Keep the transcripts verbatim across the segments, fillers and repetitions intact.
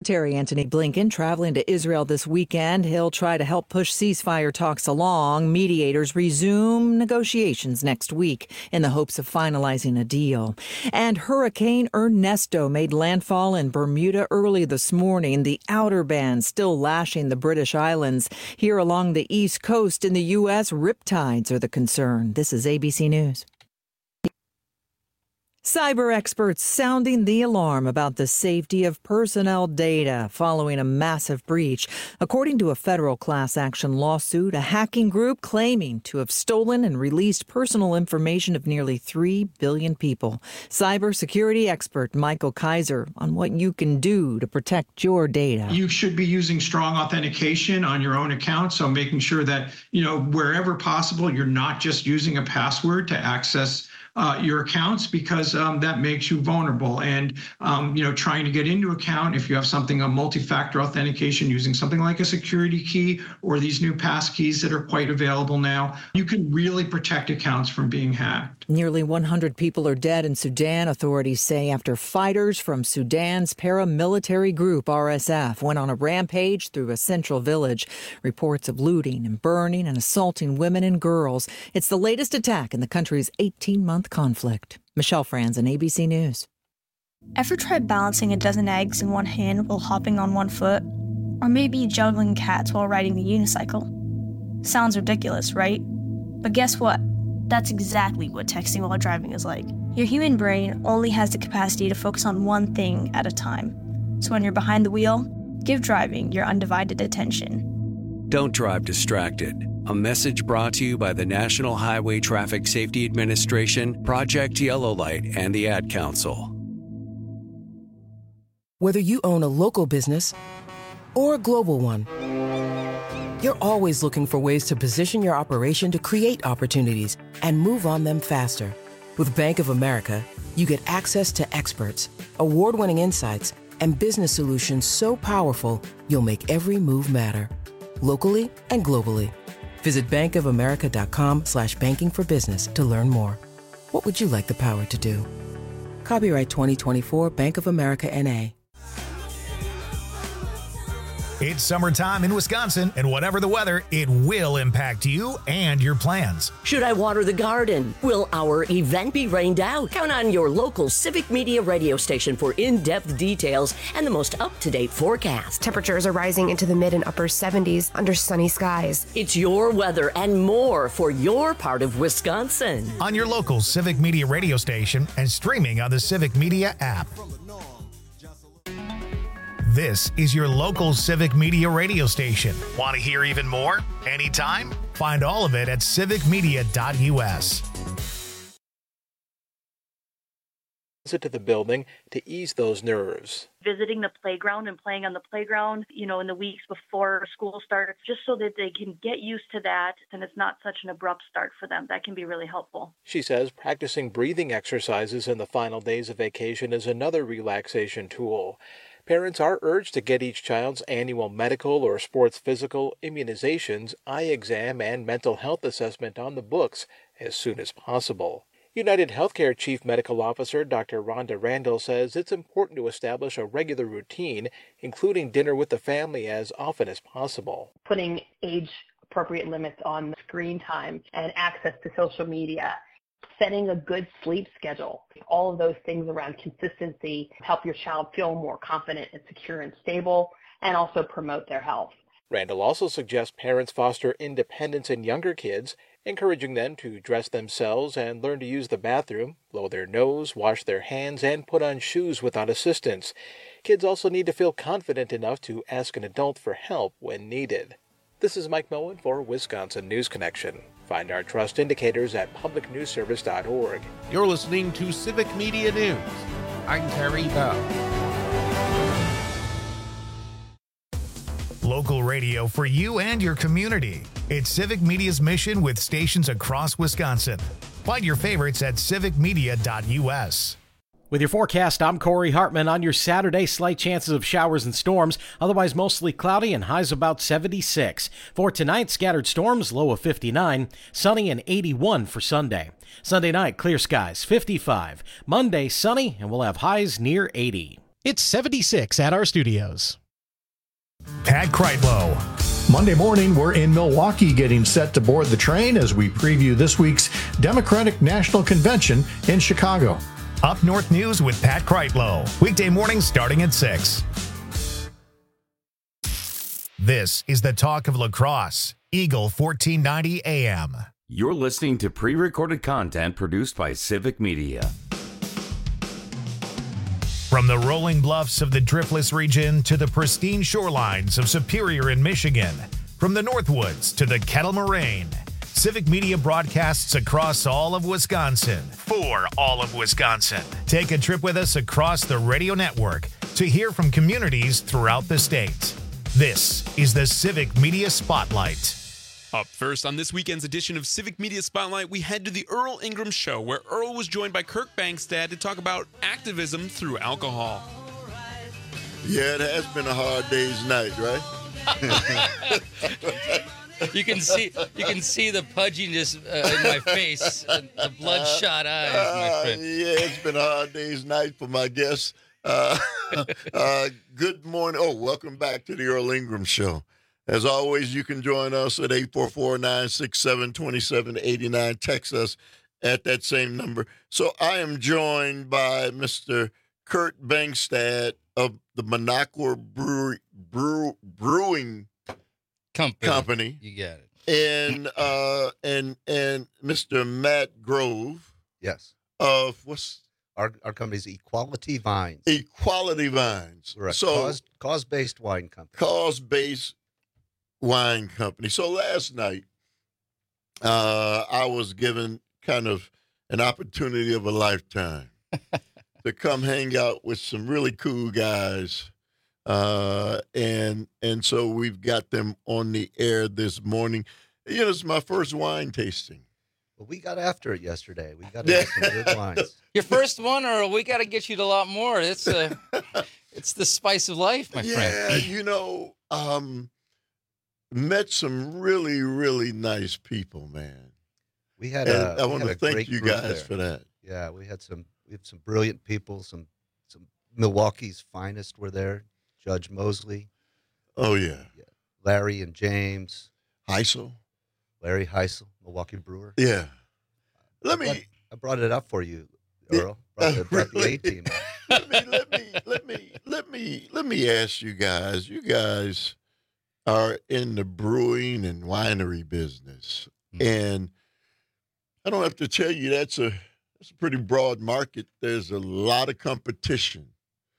Secretary Antony Blinken traveling to Israel this weekend. He'll try to help push ceasefire talks along. Mediators resume negotiations next week in the hopes of finalizing a deal. And Hurricane Ernesto made landfall in Bermuda early this morning. The outer band still lashing the British Islands. Here along the East Coast in the U S, riptides are the concern. This is A B C News. Cyber experts sounding the alarm about the safety of personnel data following a massive breach. According to a federal class action lawsuit, a hacking group claiming to have stolen and released personal information of nearly three billion people. Cybersecurity expert Michael Kaiser on what you can do to protect your data. You should be using strong authentication on your own account, so making sure that, you know, wherever possible, you're not just using a password to access Uh, your accounts, because um, that makes you vulnerable. And, um, you know, trying to get into account, if you have something, a multi-factor authentication using something like a security key or these new pass keys that are quite available now, you can really protect accounts from being hacked. Nearly one hundred people are dead in Sudan, authorities say, after fighters from Sudan's paramilitary group, R S F, went on a rampage through a central village. Reports of looting and burning and assaulting women and girls. It's the latest attack in the country's eighteen-month conflict. Michelle Franzen, A B C News. Ever tried balancing a dozen eggs in one hand while hopping on one foot? Or maybe juggling cats while riding the unicycle? Sounds ridiculous, right? But guess what? That's exactly what texting while driving is like. Your human brain only has the capacity to focus on one thing at a time. So when you're behind the wheel, give driving your undivided attention. Don't drive distracted. A message brought to you by the National Highway Traffic Safety Administration, Project Yellow Light, and the Ad Council. Whether you own a local business or a global one, you're always looking for ways to position your operation to create opportunities and move on them faster. With Bank of America, you get access to experts, award-winning insights, and business solutions so powerful, you'll make every move matter. Locally and globally. Visit bankofamerica.com slash banking for business to learn more. What would you like the power to do? Copyright twenty twenty-four Bank of America N A. It's summertime in Wisconsin, and whatever the weather, it will impact you and your plans. Should I water the garden? Will our event be rained out? Count on your local Civic Media radio station for in-depth details and the most up-to-date forecast. Temperatures are rising into the mid and upper seventies under sunny skies. It's your weather and more for your part of Wisconsin. On your local Civic Media radio station and streaming on the Civic Media app. This is your local Civic Media radio station. Want to hear even more? Anytime? Find all of it at civic media dot u s. Visit to the building to ease those nerves. Visiting the playground and playing on the playground, you know, in the weeks before school starts, just so that they can get used to that and it's not such an abrupt start for them. That can be really helpful. She says practicing breathing exercises in the final days of vacation is another relaxation tool. Parents are urged to get each child's annual medical or sports physical, immunizations, eye exam, and mental health assessment on the books as soon as possible. United Healthcare Chief Medical Officer Doctor Rhonda Randall says it's important to establish a regular routine, including dinner with the family as often as possible. Putting age-appropriate limits on screen time and access to social media. Setting a good sleep schedule. All of those things around consistency help your child feel more confident and secure and stable, and also promote their health. Randall also suggests parents foster independence in younger kids, encouraging them to dress themselves and learn to use the bathroom, blow their nose, wash their hands, and put on shoes without assistance. Kids also need to feel confident enough to ask an adult for help when needed. This is Mike Moen for Wisconsin News Connection. Find our trust indicators at public news service dot org. You're listening to Civic Media News. I'm Terry Bell. Local radio for you and your community. It's Civic Media's mission with stations across Wisconsin. Find your favorites at civic media dot u s. With your forecast, I'm Corey Hartman. On your Saturday, slight chances of showers and storms, otherwise mostly cloudy and highs about seventy-six. For tonight, scattered storms, low of fifty-nine, sunny and eighty-one for Sunday. Sunday night, clear skies, fifty-five. Monday, sunny, and we'll have highs near eighty. It's seventy-six at our studios. Pat Kreitlow. Monday morning, we're in Milwaukee getting set to board the train as we preview this week's Democratic National Convention in Chicago. Up North News with Pat Kreitlow. Weekday mornings starting at six. This is the talk of lacrosse. Eagle fourteen ninety A M. You're listening to pre-recorded content produced by Civic Media. From the rolling bluffs of the Driftless region to the pristine shorelines of Superior in Michigan, from the Northwoods to the Kettle Moraine, Civic Media broadcasts across all of Wisconsin for all of Wisconsin. Take a trip with us across the radio network to hear from communities throughout the state. This is the Civic Media Spotlight. Up first on this weekend's edition of Civic Media Spotlight, we head to the Earl Ingram Show, where Earl was joined by Kirk Bangstad to talk about activism through alcohol. Yeah, it has been a hard day's night, right? You can see you can see the pudginess uh, in my face, and the bloodshot eyes, my friend. Uh, yeah, it's been a hard day's night for my guests. Uh, uh, good morning. Oh, welcome back to the Earl Ingram Show. As always, you can join us at eight four four, nine six seven, two seven eight nine. Text us at that same number. So I am joined by Mister Kurt Bangstad of the Minocqua Brewery, Brew, Brewing Company. Company. You got it. And uh, and and Mister Matt Grove. Yes. Of what's our our company's Equality Vines. Equality Vines. Correct. So cause cause based wine company. Cause based wine company. So last night, uh, I was given kind of an opportunity of a lifetime to come hang out with some really cool guys, uh, and and so we've got them on the air this morning. You know, it's my first wine tasting. Well, we got after it yesterday. We got into some good wines. Your first one, or we got to get you to a lot more. It's a, it's the spice of life, my yeah, friend. Yeah, you know. Um, Met some really, really nice people, man. We had. And A, I we want had to a thank great you group guys there. for that. Yeah, we had some. We have some brilliant people. Some some Milwaukee's finest were there. Judge Mosley. Oh yeah. yeah. Larry and James. Heisel. Larry Heisel, Milwaukee brewer. Yeah. Let I me. Brought, I brought it up for you, Earl. Brought, the, brought really? the A team. let me. Let me. Let me. Let me. Let me ask you guys. You guys are in the brewing and winery business, mm-hmm. and I don't have to tell you that's a that's a pretty broad market. There's a lot of competition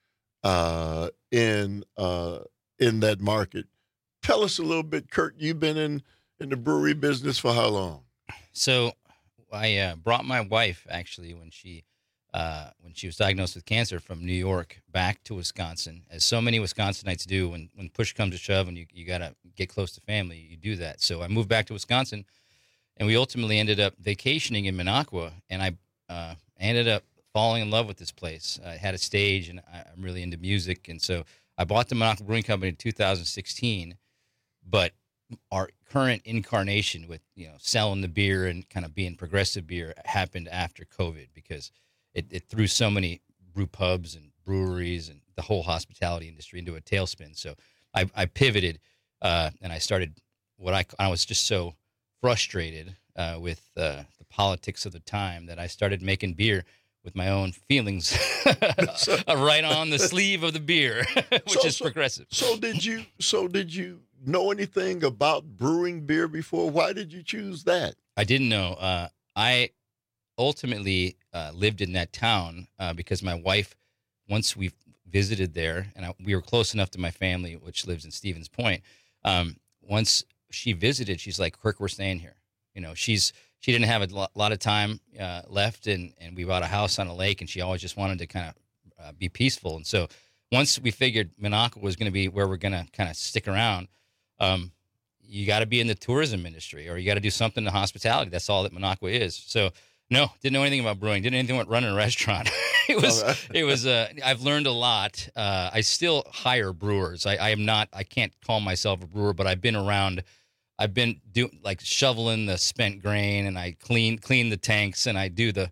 uh, in uh, in that market. Tell us a little bit, Kurt. You've been in, in the brewery business for how long? So, I uh, brought my wife actually when she uh, when she was diagnosed with cancer from New York back to Wisconsin, as so many Wisconsinites do. When when push comes to shove and you you gotta get close to family, you do that. So I moved back to Wisconsin, and we ultimately ended up vacationing in Minocqua, and I uh, ended up falling in love with this place. I had a stage, and I, I'm really into music, and so I bought the Minocqua Brewing Company in two thousand sixteen. But our current incarnation with, you know, selling the beer and kind of being progressive beer happened after COVID, because it, it threw so many brew pubs and breweries and the whole hospitality industry into a tailspin. So I, I pivoted uh, and I started what I, I was just so frustrated uh, with uh, the politics of the time that I started making beer with my own feelings right on the sleeve of the beer, which so, is so, progressive. So did you, so did you know anything about brewing beer before? Why did you choose that? I didn't know. Uh, I ultimately uh, lived in that town uh, because my wife, once we visited there, and I, we were close enough to my family, which lives in Stevens Point. Um, once she visited, she's like, "Kirk, we're staying here." You know, she's she didn't have a lot of time uh, left, and and we bought a house on a lake, and she always just wanted to kind of uh, be peaceful. And so once we figured Minocqua was going to be where we're going to kind of stick around. Um, you got to be in the tourism industry, or you got to do something in hospitality. That's all that Minocqua is. So, no, didn't know anything about brewing. Didn't know anything about running a restaurant. it was, right. it was. Uh, I've learned a lot. Uh, I still hire brewers. I, I am not. I can't call myself a brewer, but I've been around. I've been doing like shoveling the spent grain, and I clean clean the tanks, and I do the.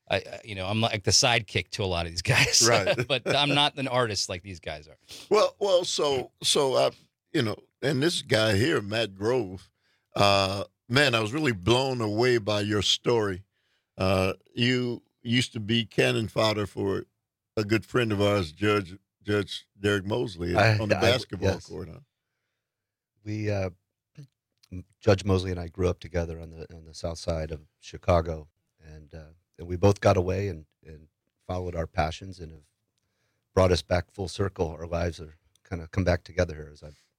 I, I you know, I'm like the sidekick to a lot of these guys. Right. But I'm not an artist like these guys are. Well, well, so so I, you know, and this guy here, Matt Grove, uh, man, I was really blown away by your story. Uh, you used to be cannon fodder for a good friend of ours, Judge Judge Derek Mosley, I- on the I- basketball yes. court. Huh? We, uh, Judge Mosley and I grew up together on the on the south side of Chicago, and uh, and we both got away and, and followed our passions and have brought us back full circle. Our lives are kind of come back together here as I've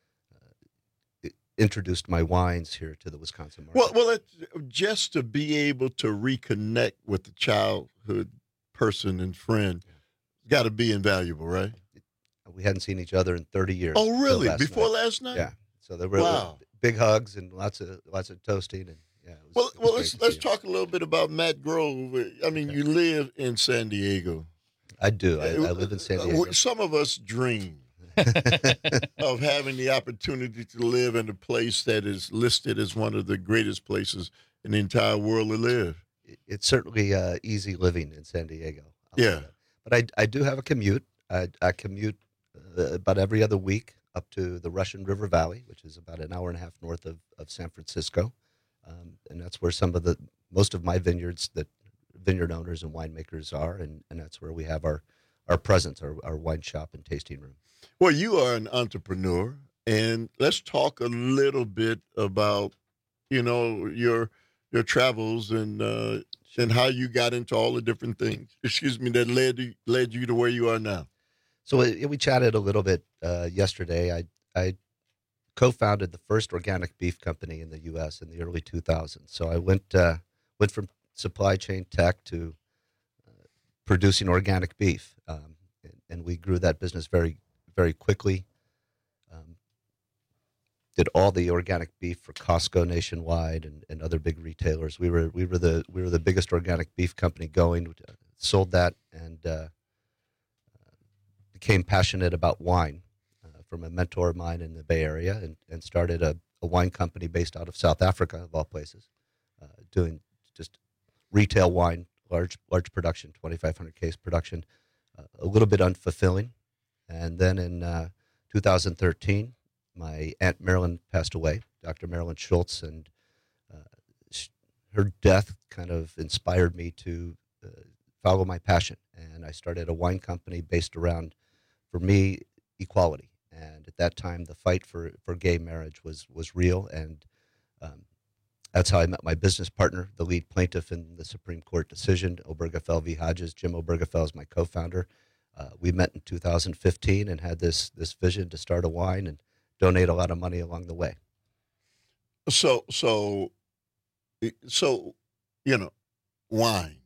uh, introduced my wines here to the Wisconsin market. Well, well, it, just to be able to reconnect with the childhood person and friend, got to be invaluable, right? We hadn't seen each other in thirty years. Oh, till really? last Before night. last night? Yeah. So there were Wow. big hugs and lots of lots of toasting and yeah. It was, Well, it was well, great let's to let's see talk a little bit about Matt Grove. I mean, you live in San Diego. him. I do. I, I live in San Diego. Some of us dream of having the opportunity to live in a place that is listed as one of the greatest places in the entire world to live. It's certainly uh, easy living in San Diego. I'll Yeah. say that. But I, I do have a commute. I, I commute uh, about every other week up to the Russian River Valley, which is about an hour and a half north of, of San Francisco. Um, and that's where some of the, most of my vineyards that vineyard owners and winemakers are. And, and that's where we have our, our presence, our, our wine shop and tasting room. Well, you are an entrepreneur, and let's talk a little bit about, you know, your your travels and uh, and how you got into all the different things. Excuse me, that led you, led you to where you are now. So we, we chatted a little bit uh, yesterday. I I co-founded the first organic beef company in the U S in the early two thousands. So I went uh, went from supply chain tech to uh, producing organic beef, um, and, and we grew that business very very quickly. Um, did all the organic beef for Costco nationwide and, and other big retailers. We were we were the we were the biggest organic beef company going. Uh, sold that and. Uh, became passionate about wine uh, from a mentor of mine in the Bay Area and, and started a, a wine company based out of South Africa, of all places, uh, doing just retail wine, large large production, twenty-five hundred case production, uh, a little bit unfulfilling. And then in uh, two thousand thirteen, my Aunt Marilyn passed away, Doctor Marilyn Schultz, and uh, sh- her death kind of inspired me to uh, follow my passion. And I started a wine company based around, for me, equality. And at that time, the fight for, for gay marriage was was real. And um, that's how I met my business partner, the lead plaintiff in the Supreme Court decision, Obergefell v. Hodges. Jim Obergefell is my co-founder. Uh, we met in two thousand fifteen and had this this vision to start a wine and donate a lot of money along the way. So, so, so, you know, wine.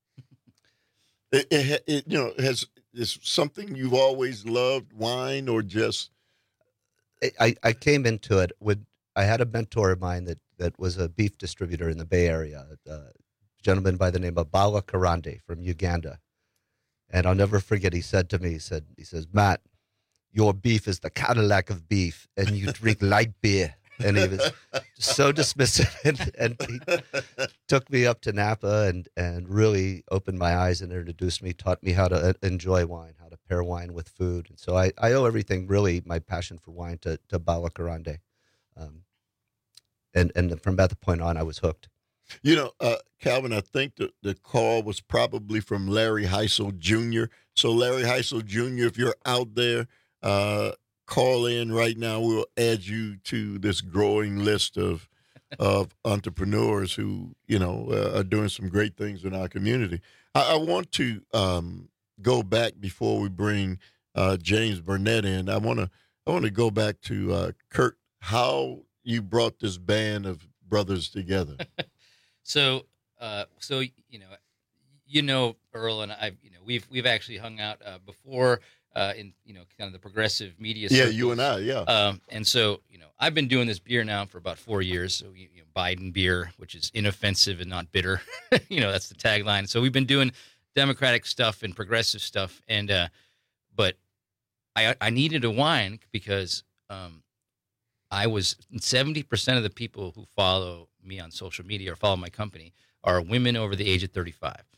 It, it, it you know, has is something you've always loved, wine, or just? I, I came into it with, I had a mentor of mine that, that was a beef distributor in the Bay Area, a gentleman by the name of Bala Karande from Uganda. And I'll never forget, he said to me, he said, he says, Matt, your beef is the Cadillac of beef, and you drink light beer. And he was so dismissive, and, and he took me up to Napa and, and really opened my eyes and introduced me, taught me how to enjoy wine, how to pair wine with food. And so I, I owe everything, really, my passion for wine to, to Bala Karande. Um, and, and from that point on, I was hooked. You know, uh, Calvin, I think the, the call was probably from Larry Heisel Junior So, Larry Heisel Junior, if you're out there, uh, call in right now. We'll add you to this growing list of of entrepreneurs who, you know, uh, are doing some great things in our community. I, I want to um, go back before we bring uh, James Burnett in. I want to I want to go back to uh, Kurt. How you brought this band of brothers together? So, uh, so you know, you know, Earl and I, you know, we've we've actually hung out uh, before uh, in you know kind of the progressive media. Yeah, circles. you and I, yeah. Um, and so, you know, I've been doing this beer now for about four years. So, you know, Biden beer, which is inoffensive and not bitter. You know, that's the tagline. So we've been doing Democratic stuff and progressive stuff, and uh, but I I needed a wine because um, I was seventy percent of the people who follow me on social media or follow my company are women over the age of thirty-five.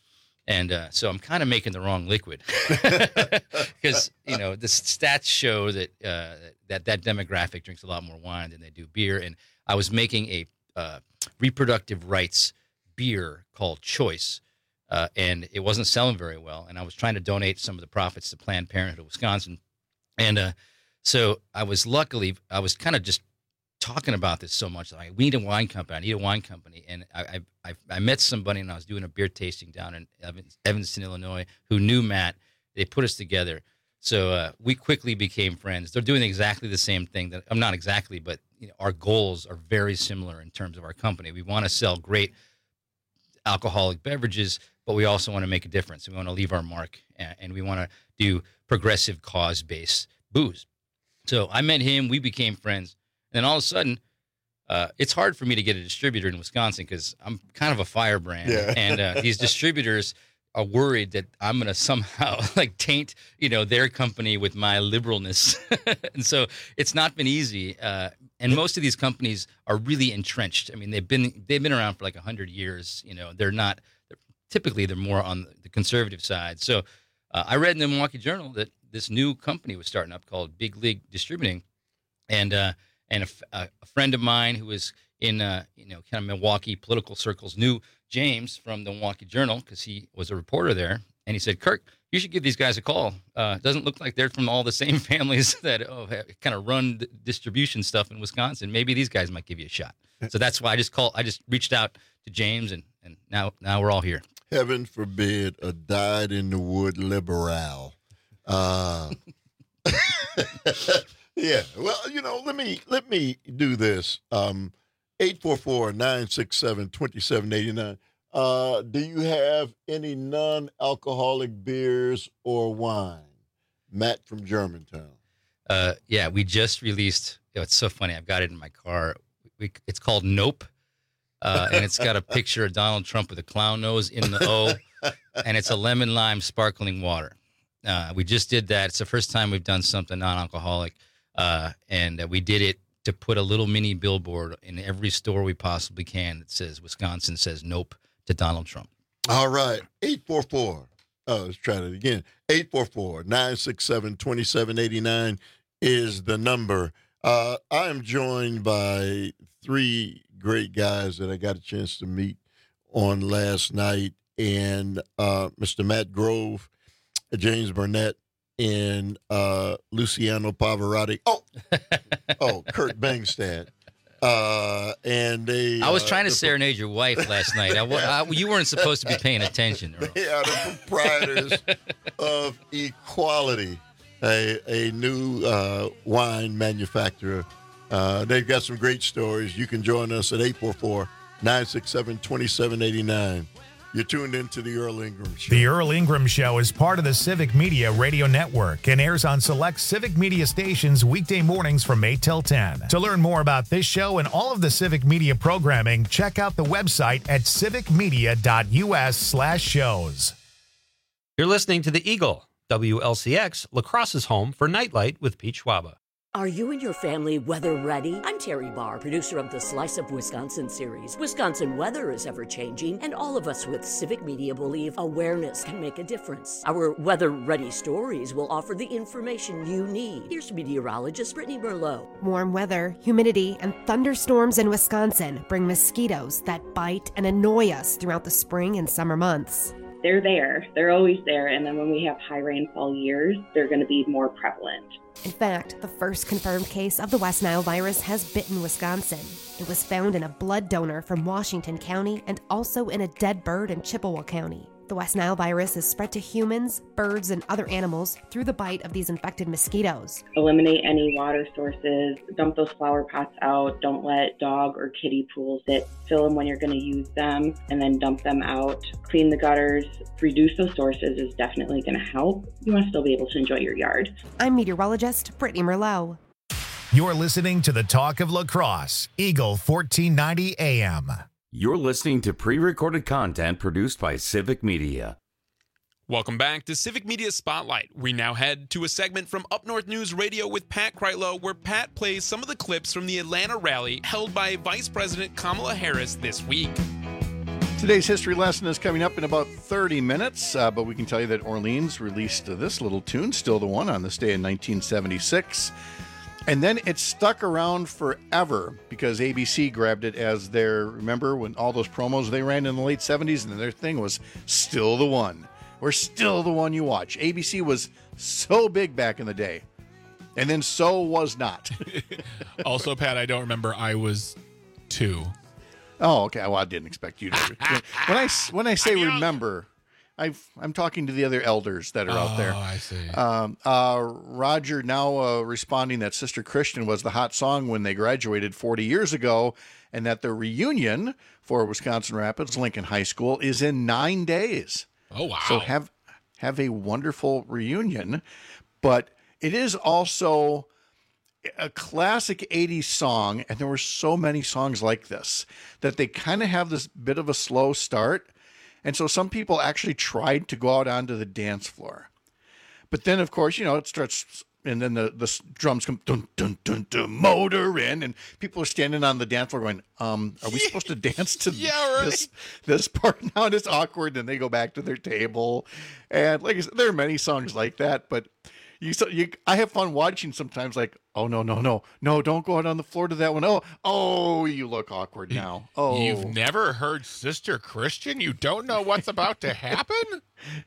And uh, so I'm kind of making the wrong liquid because, you know, the stats show that, uh, that that demographic drinks a lot more wine than they do beer. And I was making a uh, reproductive rights beer called Choice, uh, and it wasn't selling very well. And I was trying to donate some of the profits to Planned Parenthood of Wisconsin. And uh, so I was luckily, I was kind of just talking about this so much. Like, we need a wine company. I need a wine company. And I, I, I met somebody, and I was doing a beer tasting down in Evanston, Illinois, who knew Matt. They put us together. So uh, we quickly became friends. They're doing exactly the same thing. That I'm not exactly, but you know, our goals are very similar in terms of our company. We want to sell great alcoholic beverages, but we also want to make a difference. We want to leave our mark, and we want to do progressive cause-based booze. So I met him. We became friends. And then all of a sudden, uh, it's hard for me to get a distributor in Wisconsin because I'm kind of a firebrand. Yeah. And uh, these distributors are worried that I'm going to somehow like taint, you know, their company with my liberalness. And so it's not been easy. Uh, and most of these companies are really entrenched. I mean, they've been they've been around for like one hundred years. You know, they're not they're, typically they're more on the conservative side. So uh, I read in the Milwaukee Journal that this new company was starting up called Big League Distributing. And uh, and a, a friend of mine who was in, uh, you know, kind of Milwaukee political circles knew James from the Milwaukee Journal because he was a reporter there. And he said, Kirk, you should give these guys a call. Uh, it doesn't look like they're from all the same families that oh, kind of run the distribution stuff in Wisconsin. Maybe these guys might give you a shot. So that's why I just called. I just reached out to James, and, and now now we're all here. Heaven forbid a dyed-in-the-wood liberal. Uh Yeah, well, you know, let me let me do this. Um, eight four four, nine six seven, two seven eight nine. Uh, do you have any non-alcoholic beers or wine? Matt from Germantown. Uh, yeah, we just released. You know, it's so funny. I've got it in my car. We, it's called Nope, uh, and it's got a picture of Donald Trump with a clown nose in the O, and it's a lemon lime sparkling water. Uh, we just did that. It's the first time we've done something non-alcoholic. Uh, and uh, we did it to put a little mini billboard in every store we possibly can that says Wisconsin says nope to Donald Trump. All right. eight four four. Oh, let's try it again. eight four four, nine six seven, two seven eight nine is the number. Uh, I am joined by three great guys that I got a chance to meet on last night. And uh, Mister Matt Grove, James Burnett, and uh, Luciano Pavarotti. Oh, oh, Kurt Bangstad. Uh, and they. I was uh, trying to the, serenade your wife last night. I, I, you weren't supposed to be paying attention. Earl. They are the proprietors of Equality, a, a new uh, wine manufacturer. Uh, they've got some great stories. You can join us at eight four four, nine six seven, two seven eight nine. You're tuned into the Earl Ingram Show. The Earl Ingram Show is part of the Civic Media Radio Network and airs on select Civic Media stations weekday mornings from eight till ten. To learn more about this show and all of the Civic Media programming, check out the website at civicmedia.us slash shows. You're listening to The Eagle, W L C X, La Crosse's home for Nightlight with Pete Schwaba. Are you and your family weather ready? I'm Terry Barr, producer of the Slice of Wisconsin series. Wisconsin weather is ever-changing, and all of us with Civic Media believe awareness can make a difference. Our weather-ready stories will offer the information you need. Here's meteorologist Brittany Merlot. Warm weather, humidity, and thunderstorms in Wisconsin bring mosquitoes that bite and annoy us throughout the spring and summer months. They're there. They're always there. And then when we have high rainfall years, they're going to be more prevalent. In fact, the first confirmed case of the West Nile virus has bitten Wisconsin. It was found in a blood donor from Washington County and also in a dead bird in Chippewa County. The West Nile virus is spread to humans, birds, and other animals through the bite of these infected mosquitoes. Eliminate any water sources, dump those flower pots out, don't let dog or kitty pools sit, fill them when you're going to use them, and then dump them out. Clean the gutters, reduce those sources is definitely going to help. You want to still be able to enjoy your yard. I'm meteorologist Brittany Merlot. You're listening to the Talk of La Crosse, Eagle fourteen ninety A M. You're listening to pre-recorded content produced by Civic Media. Welcome back to Civic Media Spotlight. We now head to a segment from Up North News Radio with Pat Kreitlow, where Pat plays some of the clips from the Atlanta rally held by Vice President Kamala Harris this week. Today's history lesson is coming up in about thirty minutes, uh, but we can tell you that Orleans released uh, this little tune, Still the One, on this day in nineteen seventy-six. And then it stuck around forever because A B C grabbed it as their, remember when all those promos they ran in the late seventies, and their thing was Still the One. We're still the one you watch. A B C was so big back in the day. And then so was not. Also, Pat, I don't remember. I was two. Oh, okay. Well, I didn't expect you to. When I, when I say remember, I've, I'm talking to the other elders that are oh, out there. Oh, I see. Um, uh, Roger now uh, responding that Sister Christian was the hot song when they graduated forty years ago, and that the reunion for Wisconsin Rapids Lincoln High School is in nine days. Oh, wow. So have have a wonderful reunion. But it is also a classic eighties song, and there were so many songs like this that they kind of have this bit of a slow start. And so some people actually tried to go out onto the dance floor. But then, of course, you know, it starts, and then the, the drums come, dun, dun, dun, dun, motor in, and people are standing on the dance floor going, um, are we supposed to dance to yeah, right. this, this part now? And it's awkward, and they go back to their table. And like I said, there are many songs like that, but You, so you, I have fun watching sometimes. Like, oh no, no, no, no! Don't go out on the floor to that one. Oh, oh, you look awkward now. Oh, you've never heard Sister Christian? You don't know what's about to happen?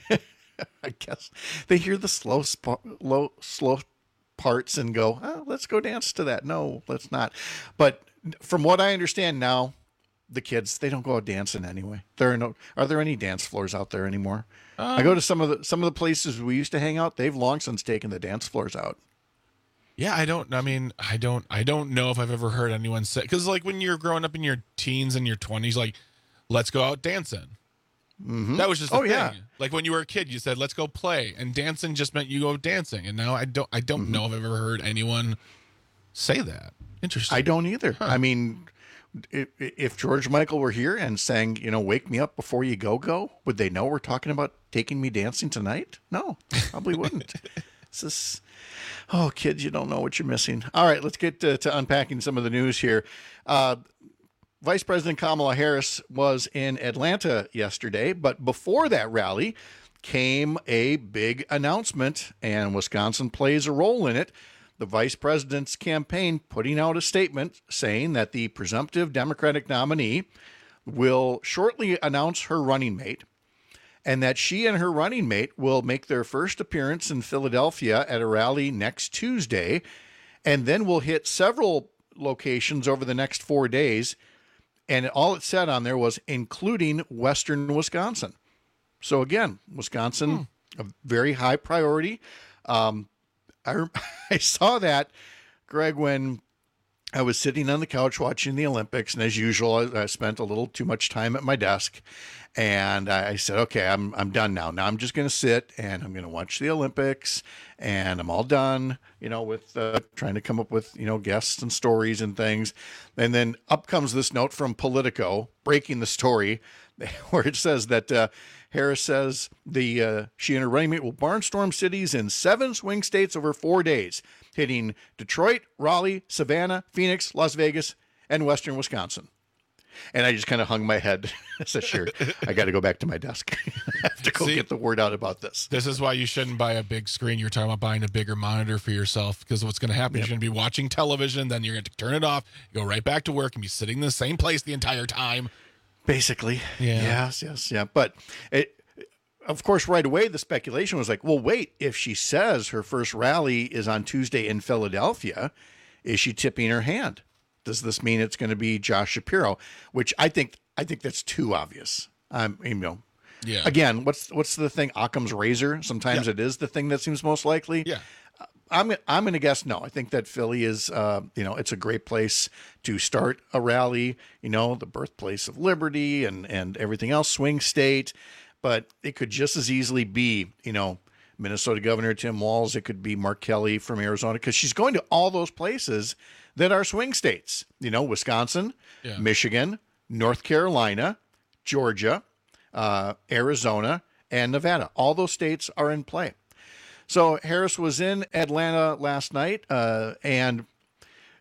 I guess they hear the slow, sp- low, slow parts and go, oh, let's go dance to that. No, let's not. But from what I understand now, the kids, they don't go out dancing anyway. There are no. Are there any dance floors out there anymore? Um, I go to some of the some of the places we used to hang out. They've long since taken the dance floors out. Yeah, I don't. I mean, I don't. I don't know if I've ever heard anyone say, because like when you're growing up in your teens and your twenties, like, let's go out dancing. Mm-hmm. That was just the oh thing. yeah. Like when you were a kid, you said, "Let's go play," and dancing just meant you go dancing. And now I don't. I don't mm-hmm. know if I've ever heard anyone say that. Interesting. I don't either. Huh. I mean, if George Michael were here and sang, you know, "Wake me up before you go go," would they know we're talking about taking me dancing tonight? No, probably wouldn't. This is, oh, kids, you don't know what you're missing. All right, let's get to, to unpacking some of the news here. Uh, Vice President Kamala Harris was in Atlanta yesterday, but before that rally came a big announcement, and Wisconsin plays a role in it. The vice president's campaign putting out a statement saying that the presumptive Democratic nominee will shortly announce her running mate, and that she and her running mate will make their first appearance in Philadelphia at a rally next Tuesday, and then will hit several locations over the next four days. And all it said on there was including Western Wisconsin. So again, Wisconsin, hmm. a very high priority. Um, I, I saw that, Greg, when I was sitting on the couch watching the Olympics, and as usual, I, I spent a little too much time at my desk, and I said, okay, I'm I'm done now. Now I'm just going to sit and I'm going to watch the Olympics, and I'm all done, you know, with uh, trying to come up with, you know, guests and stories and things. And then up comes this note from Politico breaking the story where it says that uh, Harris says the uh, she and her running mate will barnstorm cities in seven swing states over four days, hitting Detroit, Raleigh, Savannah, Phoenix, Las Vegas, and Western Wisconsin. And I just kind of hung my head. I said, sure, I got to go back to my desk. I have to go See, get the word out about this. This is why you shouldn't buy a big screen. You're talking about buying a bigger monitor for yourself, because what's going to happen, yep. you're going to be watching television, then you're going to turn it off, go right back to work, and be sitting in the same place the entire time. Basically. Yeah. Yes, yes, yeah. But it, of course, right away, the speculation was like, well, wait, if she says her first rally is on Tuesday in Philadelphia, is she tipping her hand? Does this mean it's going to be Josh Shapiro? Which I think, I think that's too obvious. Um, you know, yeah. Again, what's, what's the thing? Occam's razor. Sometimes yeah. it is the thing that seems most likely. Yeah. I'm I'm going to guess no. I think that Philly is, uh, you know, it's a great place to start a rally. You know, the birthplace of liberty and and everything else, swing state. But it could just as easily be, you know, Minnesota Governor Tim Walz. It could be Mark Kelly from Arizona, because she's going to all those places that are swing states. You know, Wisconsin, yeah. Michigan, North Carolina, Georgia, uh, Arizona, and Nevada. All those states are in play. So Harris was in Atlanta last night, uh, and d-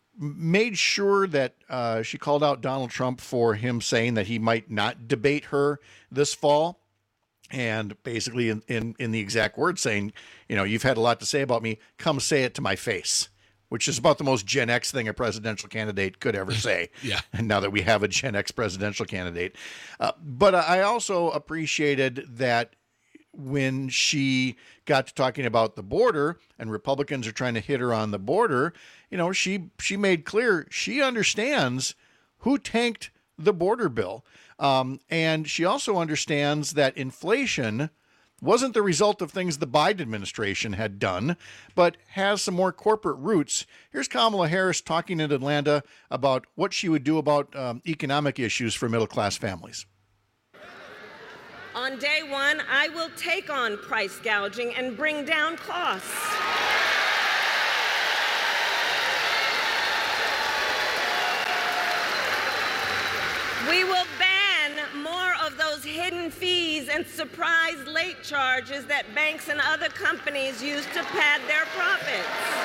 made sure that uh, she called out Donald Trump for him saying that he might not debate her this fall. And basically in, in, in the exact words saying, you know, you've had a lot to say about me. Come say it to my face, which is about the most Gen X thing a presidential candidate could ever say. Yeah. And now that we have a Gen X presidential candidate. Uh, but I also appreciated that when she got to talking about the border and Republicans are trying to hit her on the border, you know, she she made clear she understands who tanked the border bill. Um, and she also understands that inflation wasn't the result of things the Biden administration had done, but has some more corporate roots. Here's Kamala Harris talking in Atlanta about what she would do about um, economic issues for middle-class families. On day one, I will take on price gouging and bring down costs. We will ban more of those hidden fees and surprise late charges that banks and other companies use to pad their profits.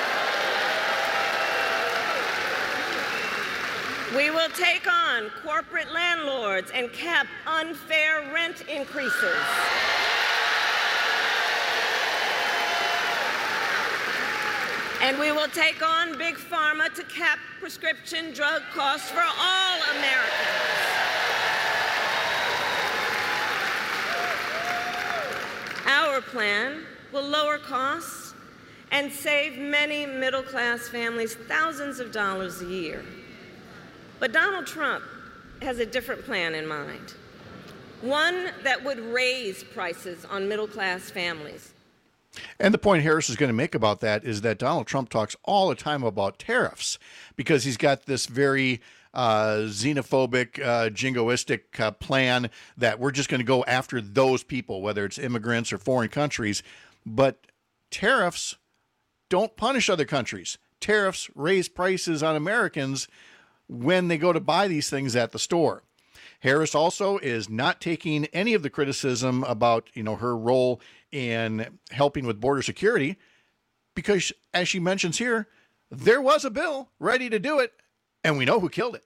We will take on corporate landlords and cap unfair rent increases. And we will take on Big Pharma to cap prescription drug costs for all Americans. Our plan will lower costs and save many middle-class families thousands of dollars a year. But Donald Trump has a different plan in mind, one that would raise prices on middle-class families. And the point Harris is going to make about that is that Donald Trump talks all the time about tariffs because he's got this very uh, xenophobic, uh, jingoistic uh, plan that we're just going to go after those people, whether it's immigrants or foreign countries. But tariffs don't punish other countries. Tariffs raise prices on Americans when they go to buy these things at the store. Harris also is not taking any of the criticism about, you know, her role in helping with border security because, as she mentions here, there was a bill ready to do it, and we know who killed it.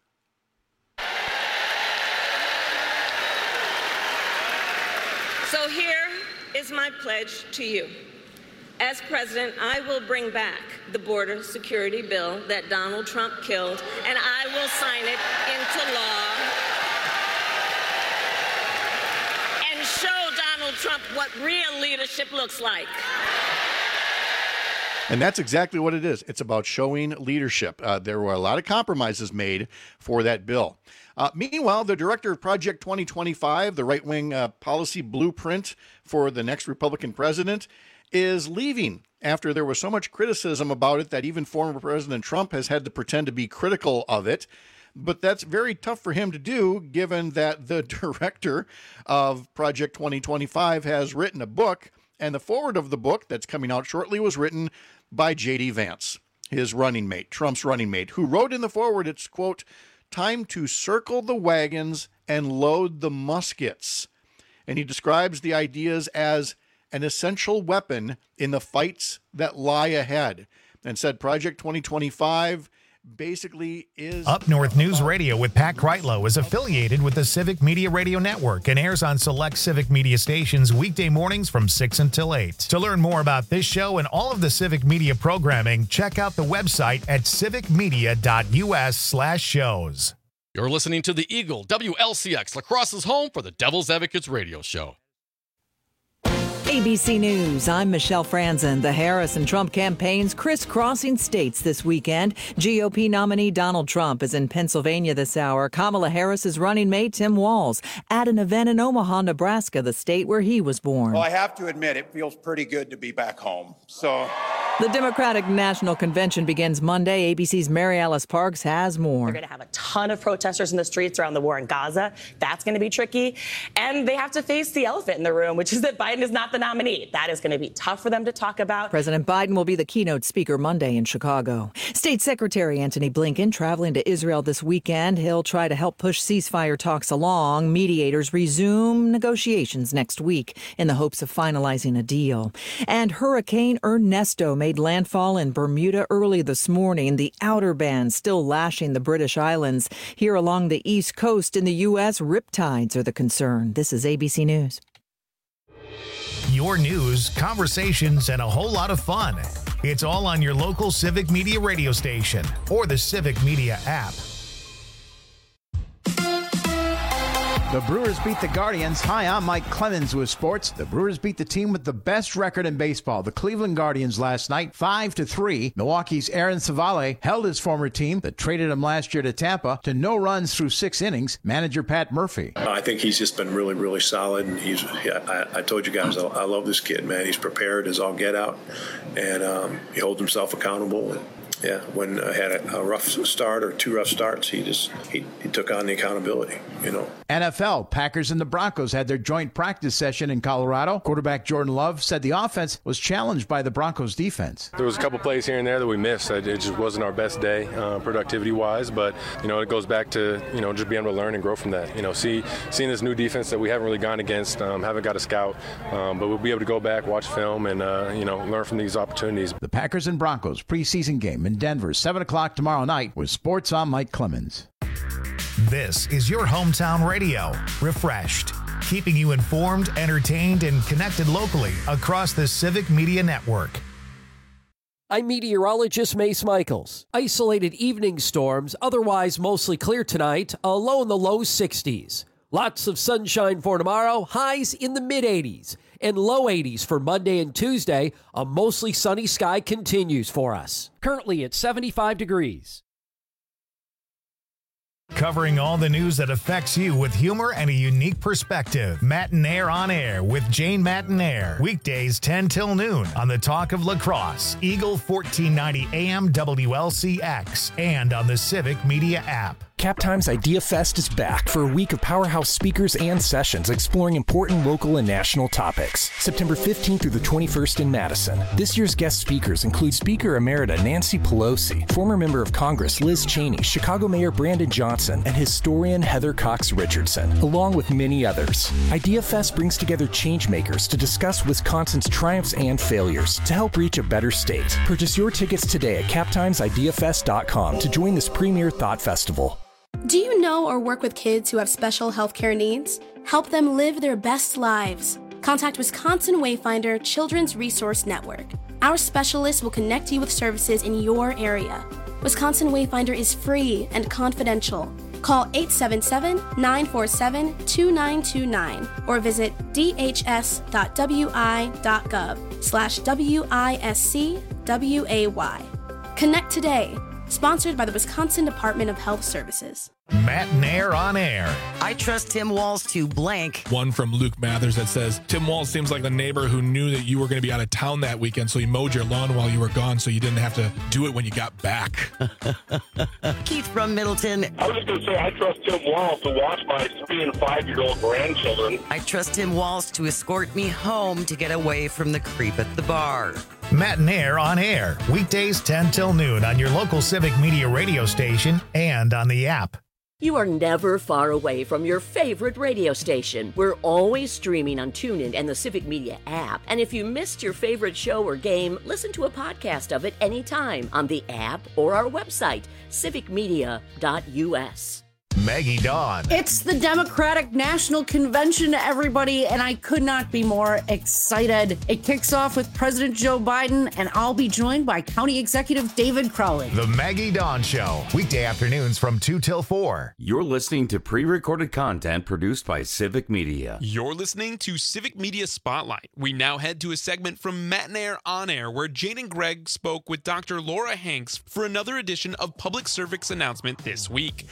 So here is my pledge to you. As president, I will bring back the border security bill that Donald Trump killed, and I will sign it into law and show Donald Trump what real leadership looks like. And that's exactly what it is. It's about showing leadership. Uh, there were a lot of compromises made for that bill. Uh, meanwhile, the director of Project twenty twenty-five, the right-wing uh, policy blueprint for the next Republican president, is leaving after there was so much criticism about it that even former President Trump has had to pretend to be critical of it. But that's very tough for him to do, given that the director of Project twenty twenty-five has written a book, and the foreword of the book that's coming out shortly was written by J D Vance, his running mate, Trump's running mate, who wrote in the foreword, it's, quote, "Time to circle the wagons and load the muskets." And he describes the ideas as an essential weapon in the fights that lie ahead, and said Project twenty twenty-five basically is... Up North News Radio with Pat Kreitlow is affiliated with the Civic Media Radio Network and airs on select Civic Media stations weekday mornings from six until eight. To learn more about this show and all of the Civic Media programming, check out the website at civicmedia.us slash shows. You're listening to the Eagle, W L C X, La Crosse's home for the Devil's Advocates radio show. A B C News, I'm Michelle Franzen. The Harris and Trump campaigns crisscrossing states this weekend. G O P nominee Donald Trump is in Pennsylvania this hour. Kamala Harris's running mate Tim Walz at an event in Omaha, Nebraska, the state where he was born. Well, I have to admit, it feels pretty good to be back home. So... The Democratic National Convention begins Monday. A B C's Mary Alice Parks has more. They're going to have a ton of protesters in the streets around the war in Gaza. That's going to be tricky. And they have to face the elephant in the room, which is that Biden is not the nominee. That is going to be tough for them to talk about. President Biden will be the keynote speaker Monday in Chicago. State Secretary Antony Blinken traveling to Israel this weekend. He'll try to help push ceasefire talks along. Mediators resume negotiations next week in the hopes of finalizing a deal. And Hurricane Ernesto made landfall in Bermuda early this morning. The outer band still lashing the British Islands. Here along the East Coast in the U S, riptides are the concern. This is A B C News. Your news, conversations, and a whole lot of fun. It's all on your local Civic Media radio station or the Civic Media app. The Brewers beat the Guardians. Hi, I'm Mike Clemens with sports. The Brewers beat the team with the best record in baseball, the Cleveland Guardians, last night, five to three. Milwaukee's Aaron Savale held his former team that traded him last year to Tampa to no runs through six innings. Manager Pat Murphy. I think he's just been really, really solid. And he's, I, I told you guys, I, I love this kid, man. He's prepared as all get out, and um, he holds himself accountable. And, yeah, when I had a, a rough start or two rough starts, he just he, he took on the accountability, you know. N F L, Packers and the Broncos had their joint practice session in Colorado. Quarterback Jordan Love said the offense was challenged by the Broncos defense. There was a couple plays here and there that we missed. It just wasn't our best day uh, productivity-wise, but, you know, it goes back to, you know, just being able to learn and grow from that. You know, see seeing this new defense that we haven't really gone against, um, haven't got a scout, um, but we'll be able to go back, watch film, and, uh, you know, learn from these opportunities. The Packers and Broncos preseason game in Denver, seven o'clock tomorrow night with Sports on Mike Clemens. This is your hometown radio, refreshed, keeping you informed, entertained, and connected locally across the Civic Media Network. I'm meteorologist Mace Michaels. Isolated evening storms, otherwise mostly clear tonight, a low in the low sixties. Lots of sunshine for tomorrow, highs in the mid-eighties, and low eighties for Monday and Tuesday. A mostly sunny sky continues for us. Currently at seventy-five degrees. Covering all the news that affects you with humor and a unique perspective. Matinaire on Air with Jane Matinaire. Weekdays ten till noon on the Talk of Lacrosse, Eagle fourteen ninety A M W L C X, and on the Civic Media app. Captime's Idea Fest is back for a week of powerhouse speakers and sessions exploring important local and national topics. September fifteenth through the twenty-first in Madison. This year's guest speakers include Speaker Emerita Nancy Pelosi, former member of Congress Liz Cheney, Chicago Mayor Brandon Johnson, and historian Heather Cox Richardson, along with many others. Idea Fest brings together changemakers to discuss Wisconsin's triumphs and failures to help reach a better state. Purchase your tickets today at captimes idea fest dot com to join this premier thought festival. Do you know or work with kids who have special healthcare needs? Help them live their best lives. Contact Wisconsin Wayfinder Children's Resource Network. Our specialists will connect you with services in your area. Wisconsin Wayfinder is free and confidential. Call eight seven seven, nine four seven, two nine two nine or visit d h s dot w i dot gov slash W I S C W A Y. Connect today. Sponsored by the Wisconsin Department of Health Services. Matinaire on Air. I trust Tim Walz to blank. One from Luke Mathers that says, Tim Walz seems like the neighbor who knew that you were going to be out of town that weekend, so he mowed your lawn while you were gone so you didn't have to do it when you got back. Keith from Middleton. I was just going to say, I trust Tim Walz to watch my three and five-year-old grandchildren. I trust Tim Walz to escort me home to get away from the creep at the bar. Matinaire on Air. Weekdays ten till noon on your local Civic Media radio station and on the app. You are never far away from your favorite radio station. We're always streaming on TuneIn and the Civic Media app. And if you missed your favorite show or game, listen to a podcast of it anytime on the app or our website, civic media dot u s. Maggie Dawn. It's the Democratic National Convention, everybody, and I could not be more excited. It kicks off with President Joe Biden, and I'll be joined by County Executive David Crowley. The Maggie Dawn Show, weekday afternoons from two till four. You're listening to pre-recorded content produced by Civic Media. You're listening to Civic Media Spotlight. We now head to a segment from Matinaire on Air, where Jane and Greg spoke with Doctor Laura Hanks for another edition of Public Service Announcement this week.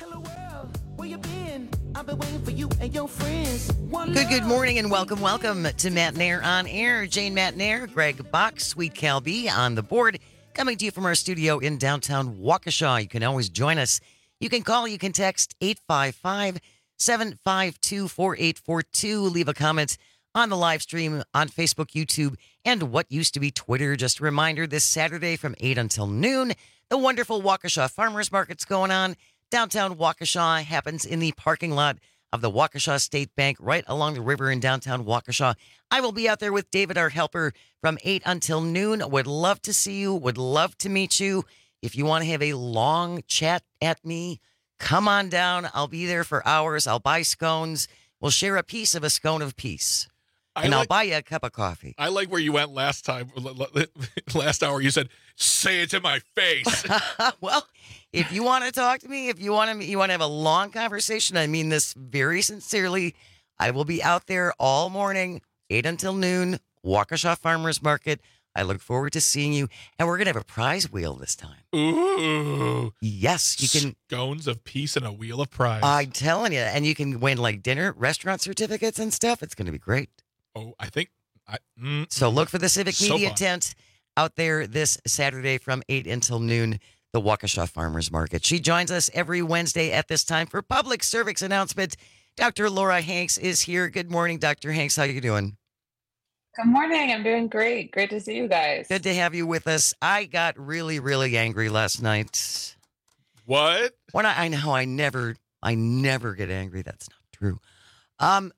Good, good morning and welcome, welcome to Matinaire on Air. Jane Matinaire, Greg Bach, Sweet Cal B on the board, coming to you from our studio in downtown Waukesha. You can always join us. You can call, you can text eight five five, seven five two, four eight four two. Leave a comment on the live stream on Facebook, YouTube, and what used to be Twitter. Just a reminder, this Saturday from eight until noon, the wonderful Waukesha Farmers Market's going on. Downtown Waukesha happens in the parking lot of the Waukesha State Bank right along the river in downtown Waukesha. I will be out there with David, our helper, from eight until noon. Would love to see you. Would love to meet you. If you want to have a long chat at me, come on down. I'll be there for hours. I'll buy scones. We'll share a piece of a scone of peace. I and like, I'll buy you a cup of coffee. I like where you went last time. Last hour, you said, "Say it to my face." Well, if you want to talk to me, if you want to, you want to have a long conversation, I mean this very sincerely. I will be out there all morning, eight until noon, Waukesha Farmers Market. I look forward to seeing you, and we're gonna have a prize wheel this time. Ooh, yes, you can scones of peace and a wheel of prize. I'm telling you, and you can win like dinner, restaurant certificates and stuff. It's gonna be great. Oh, I think. I, mm, so look for the Civic so Media fun. tent out there this Saturday from eight until noon, the Waukesha Farmers Market. She joins us every Wednesday at this time for public service announcement. Doctor Laura Hanks is here. Good morning, Doctor Hanks. How you doing? Good morning. I'm doing great. Great to see you guys. Good to have you with us. I got really, really angry last night. What? When I, I know I never, I never get angry. That's not true. Um,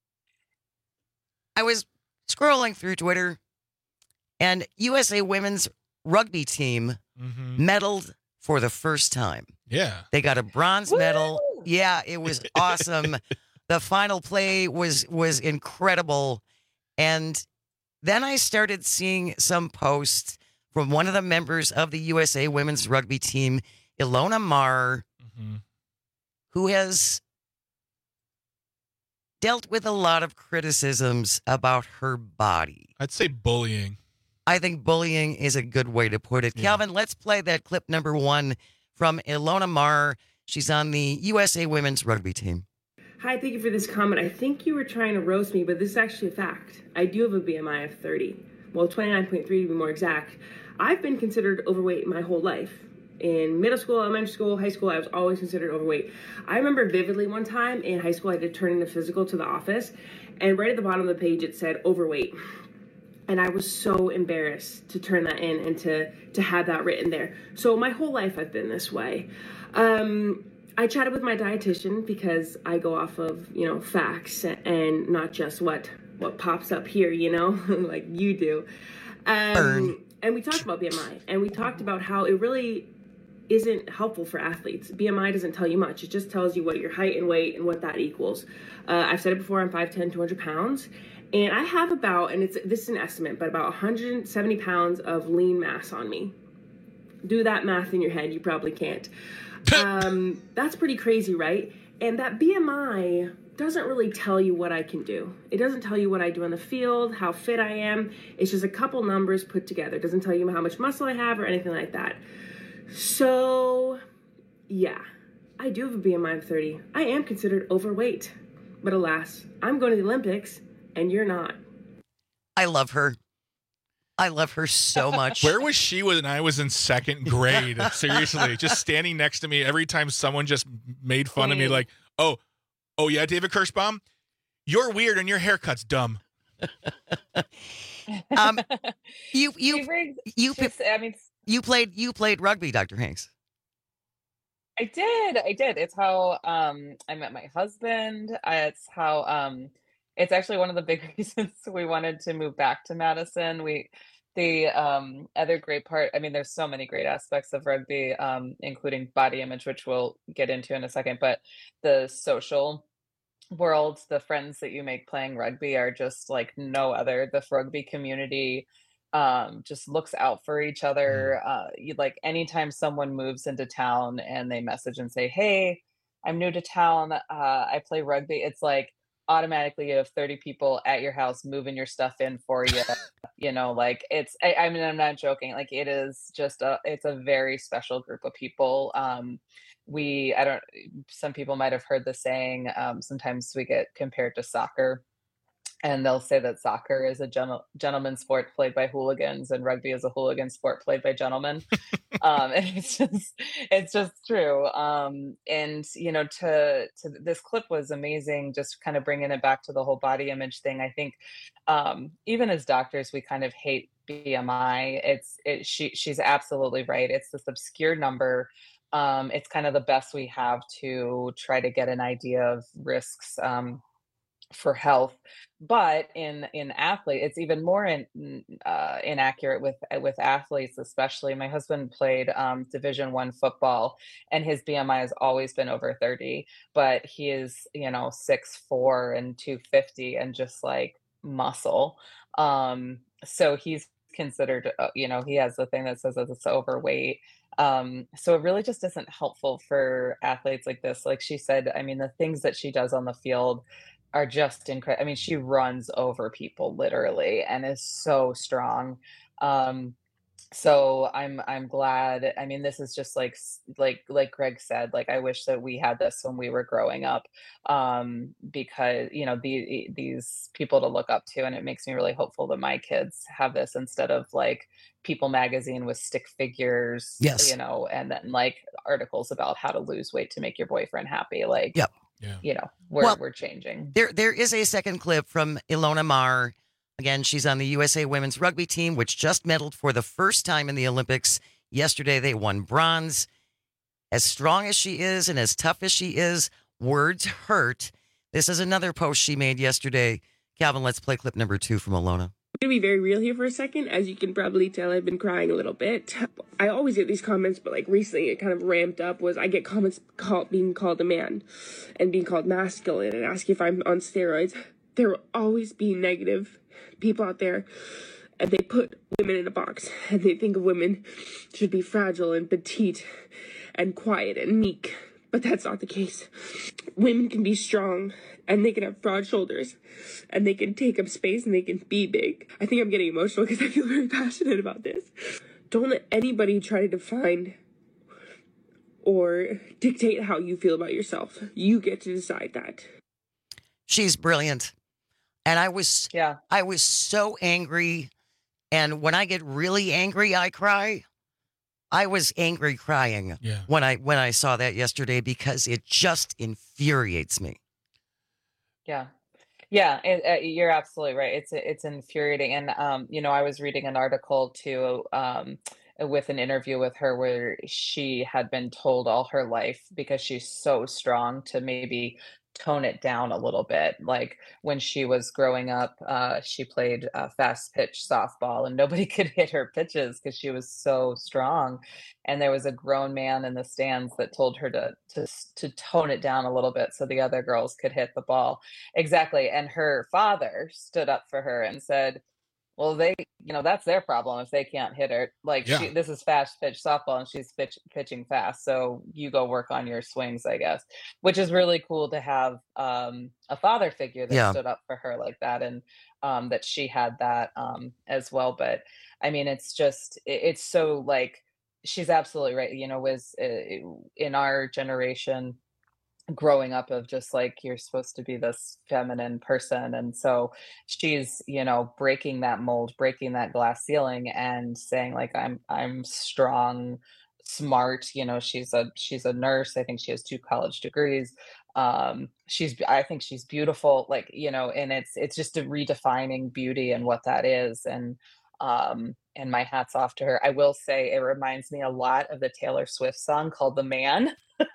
I was scrolling through Twitter, and U S A women's rugby team mm-hmm. medaled for the first time. Yeah. They got a bronze Woo! medal. Yeah, it was awesome. The final play was was incredible. And then I started seeing some posts from one of the members of the U S A women's rugby team, Ilona Marr, mm-hmm. who has dealt with a lot of criticisms about her body. I'd say bullying. I think bullying is a good way to put it. Yeah. Calvin, let's play that clip number one from Ilona Marr. She's on the U S A women's rugby team. Hi, thank you for this comment. I think you were trying to roast me, but this is actually a fact. I do have a B M I of thirty. Well, twenty-nine point three to be more exact. I've been considered overweight my whole life. In middle school, elementary school, high school, I was always considered overweight. I remember vividly one time in high school, I did turn in a physical to the office, and right at the bottom of the page, it said overweight. And I was so embarrassed to turn that in and to, to have that written there. So my whole life, I've been this way. Um, I chatted with my dietitian because I go off of, you know, facts and not just what, what pops up here, you know, like you do. Um, Burn. And we talked about B M I, and we talked about how it really isn't helpful for athletes. B M I doesn't tell you much. It just tells you what your height and weight and what that equals. Uh, I've said it before, I'm five ten, two hundred pounds. And I have about, and it's this is an estimate, but about one hundred seventy pounds of lean mass on me. Do that math in your head. You probably can't. Um, that's pretty crazy, right? And that B M I doesn't really tell you what I can do. It doesn't tell you what I do on the field, how fit I am. It's just a couple numbers put together. It doesn't tell you how much muscle I have or anything like that. So, yeah, I do have a B M I of thirty. I am considered overweight. But alas, I'm going to the Olympics, and you're not. I love her. I love her so much. Where was she when I was in second grade? Seriously, just standing next to me every time someone just made fun of me like, oh, oh yeah, David Kirschbaum, you're weird and your haircut's dumb. um, you you brings, you just, I mean, you played you played rugby, Doctor Hanks. I did, I did. It's how um, I met my husband. It's how um, it's actually one of the big reasons we wanted to move back to Madison. We the um, other great part. I mean, there's so many great aspects of rugby, um, including body image, which we'll get into in a second. But the social world, the friends that you make playing rugby are just like no other. The rugby community um, just looks out for each other. Uh, you, like anytime someone moves into town and they message and say, "Hey, I'm new to town. Uh, I play rugby." It's like automatically you have thirty people at your house moving your stuff in for you. You know, like it's, I, I mean, I'm not joking. Like it is just a, it's a very special group of people. Um, we, I don't, some people might've heard the saying, um, sometimes we get compared to soccer, and they'll say that soccer is a gentle, gentleman's sport played by hooligans, and rugby is a hooligan sport played by gentlemen. um, and it's just, it's just true. Um, and you know, to, to this clip was amazing. Just kind of bringing it back to the whole body image thing. I think, um, even as doctors, we kind of hate B M I. It's, it, she, she's absolutely right. It's this obscure number. um, it's kind of the best we have to try to get an idea of risks um, for health. But in in athlete, it's even more in, uh, inaccurate with with athletes, especially. My husband played um, Division One football, and his B M I has always been over thirty. But he is, you know, six four and two fifty, and just like muscle. Um, so he's considered, uh, you know, he has the thing that says that it's overweight. Um, so it really just isn't helpful for athletes like this. Like she said, I mean, the things that she does on the field are just incredible. I mean, she runs over people literally and is so strong. Um, so I'm I'm glad. I mean, this is just like s- like like Greg said, like I wish that we had this when we were growing up, um, because you know the, these people to look up to, and it makes me really hopeful that my kids have this instead of like People magazine with stick figures, Yes. you know, and then like articles about how to lose weight to make your boyfriend happy. Like, Yep. you know, we're Well, we're changing. There, there is a second clip from Ilona Maher. Again, she's on the U S A women's rugby team, which just medaled for the first time in the Olympics. Yesterday, they won bronze. As strong as she is and as tough as she is, words hurt. This is another post she made yesterday. Calvin, let's play clip number two from Ilona. I'm going to be very real here for a second. As you can probably tell, I've been crying a little bit. I always get these comments, but like recently it kind of ramped up. Was I get comments called being called a man and being called masculine and asking if I'm on steroids. There will always be negative people out there, and they put women in a box, and they think of women should be fragile and petite and quiet and meek. But that's not the case. Women can be strong, and they can have broad shoulders, and they can take up space, and they can be big. I think I'm getting emotional because I feel very passionate about this. Don't let anybody try to define or dictate how you feel about yourself. You get to decide that. She's brilliant. And I was, yeah, I was so angry. And when I get really angry, I cry. I was angry crying Yeah. when I when I saw that yesterday because it just infuriates me. Yeah. Yeah, it, uh, you're absolutely right. It's it's infuriating, and um, you know, I was reading an article too, um, with an interview with her where she had been told all her life because she's so strong to maybe tone it down a little bit. Like when she was growing up, uh, she played uh, fast pitch softball, and nobody could hit her pitches because she was so strong. And there was a grown man in the stands that told her to to to tone it down a little bit so the other girls could hit the ball. Exactly. And her father stood up for her and said, well, they, you know, that's their problem if they can't hit her. Like, Yeah. she, this is fast pitch softball, and she's pitch, pitching fast. So you go work on your swings, I guess, which is really cool to have um, a father figure that Yeah. stood up for her like that, and um, that she had that um, as well. But I mean, it's just, it, it's so like, she's absolutely right. You know, was uh, in our generation, growing up of just like you're supposed to be this feminine person, and so she's, you know, breaking that mold, breaking that glass ceiling, and saying like i'm i'm strong, smart. You know, she's a she's a nurse. I think she has two college degrees. um she's I think she's beautiful, like, you know, and it's it's just a redefining beauty and what that is. And um and my hat's off to her. I will say it reminds me a lot of the Taylor Swift song called The Man.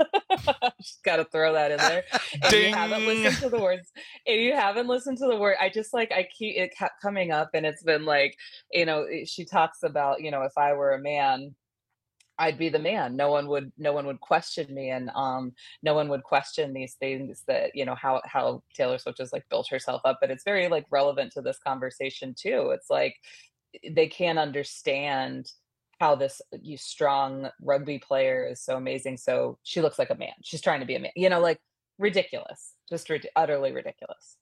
Just got to throw that in there. If you haven't listened to the words, if you haven't listened to the word, I just like, I keep, it kept coming up, and it's been like, you know, she talks about, you know, if I were a man, I'd be the man. No one would, no one would question me. And um, no one would question these things that, you know, how, how Taylor Swift has like built herself up. But it's very like relevant to this conversation too. It's like, they can't understand how this you strong rugby player is so amazing. So she looks like a man. She's trying to be a man, you know, like ridiculous, just rid- utterly ridiculous.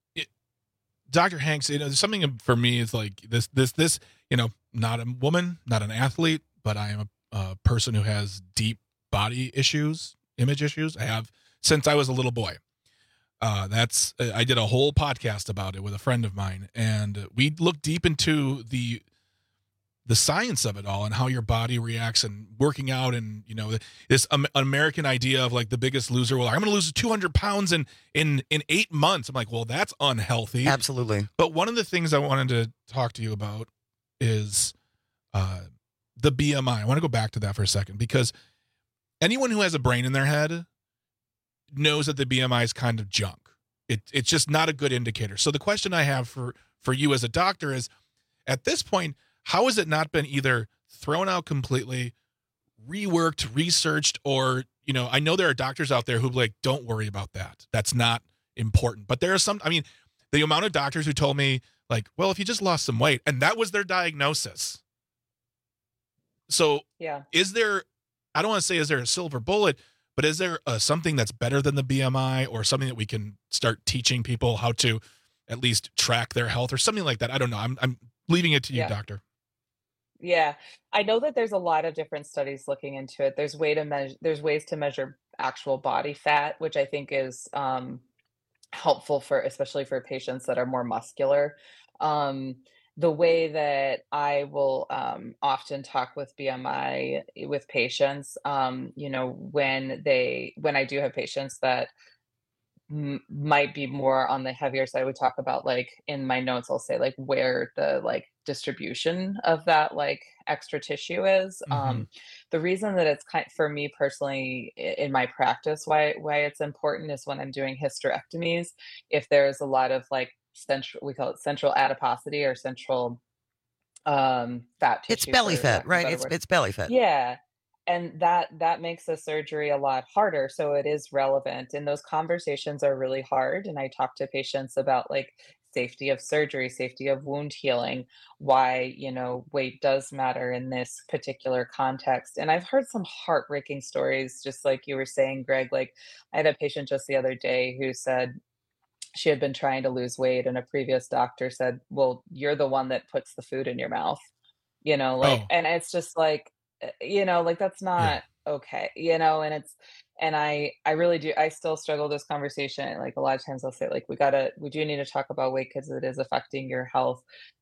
Doctor Hanks, you know, there's something for me is like this, this, this, you know, not a woman, not an athlete, but I am a, a person who has deep body issues, image issues. I have since I was a little boy. Uh, that's, I did a whole podcast about it with a friend of mine, and we looked deep into the, the science of it all and how your body reacts and working out. And, you know, this um, American idea of like the Biggest Loser. Well, I'm going to lose two hundred pounds in, in, in eight months. I'm like, well, that's unhealthy. Absolutely. But one of the things I wanted to talk to you about is uh, the B M I. I want to go back to that for a second, because anyone who has a brain in their head knows that the B M I is kind of junk. It, it's just not a good indicator. So the question I have for, for you as a doctor is, at this point, how has it not been either thrown out completely, reworked, researched, or, you know, I know there are doctors out there who like, don't worry about that. That's not important. But there are some, I mean, the amount of doctors who told me like, well, if you just lost some weight, and that was their diagnosis. So yeah, is there, I don't want to say, is there a silver bullet, but is there uh, something that's better than the B M I, or something that we can start teaching people how to at least track their health or something like that? I don't know. I'm, I'm leaving it to you, Yeah. doctor. Yeah, I know that there's a lot of different studies looking into it. There's way to measure, there's ways to measure actual body fat, which I think is um, helpful for, especially for patients that are more muscular. Um, the way that I will um, often talk with B M I with patients, um, you know, when they, when I do have patients that m- might be more on the heavier side, we talk about, like, in my notes, I'll say like where the like distribution of that like extra tissue is. Mhm. Um, the reason that it's kind for me personally i- in my practice, why why it's important is when I'm doing hysterectomies, if there's a lot of like central, we call it central adiposity or central um fat tissue. It's belly for fat, lack of a right? better It's word. it's belly fat. Yeah. And that that makes the surgery a lot harder. So it is relevant. And those conversations are really hard. And I talk to patients about like safety of surgery, safety of wound healing, why, you know, weight does matter in this particular context. And I've heard some heartbreaking stories, just like you were saying, Greg. Like, I had a patient just the other day who said she had been trying to lose weight, and a previous doctor said, well, you're the one that puts the food in your mouth, you know, like, Oh. and it's just like, uh, you know, like that's not okay, you know, and it's, and I, I really do, I still struggle with this conversation. Like, a lot of times I'll say like, we gotta, we do need to talk about weight because it is affecting your health,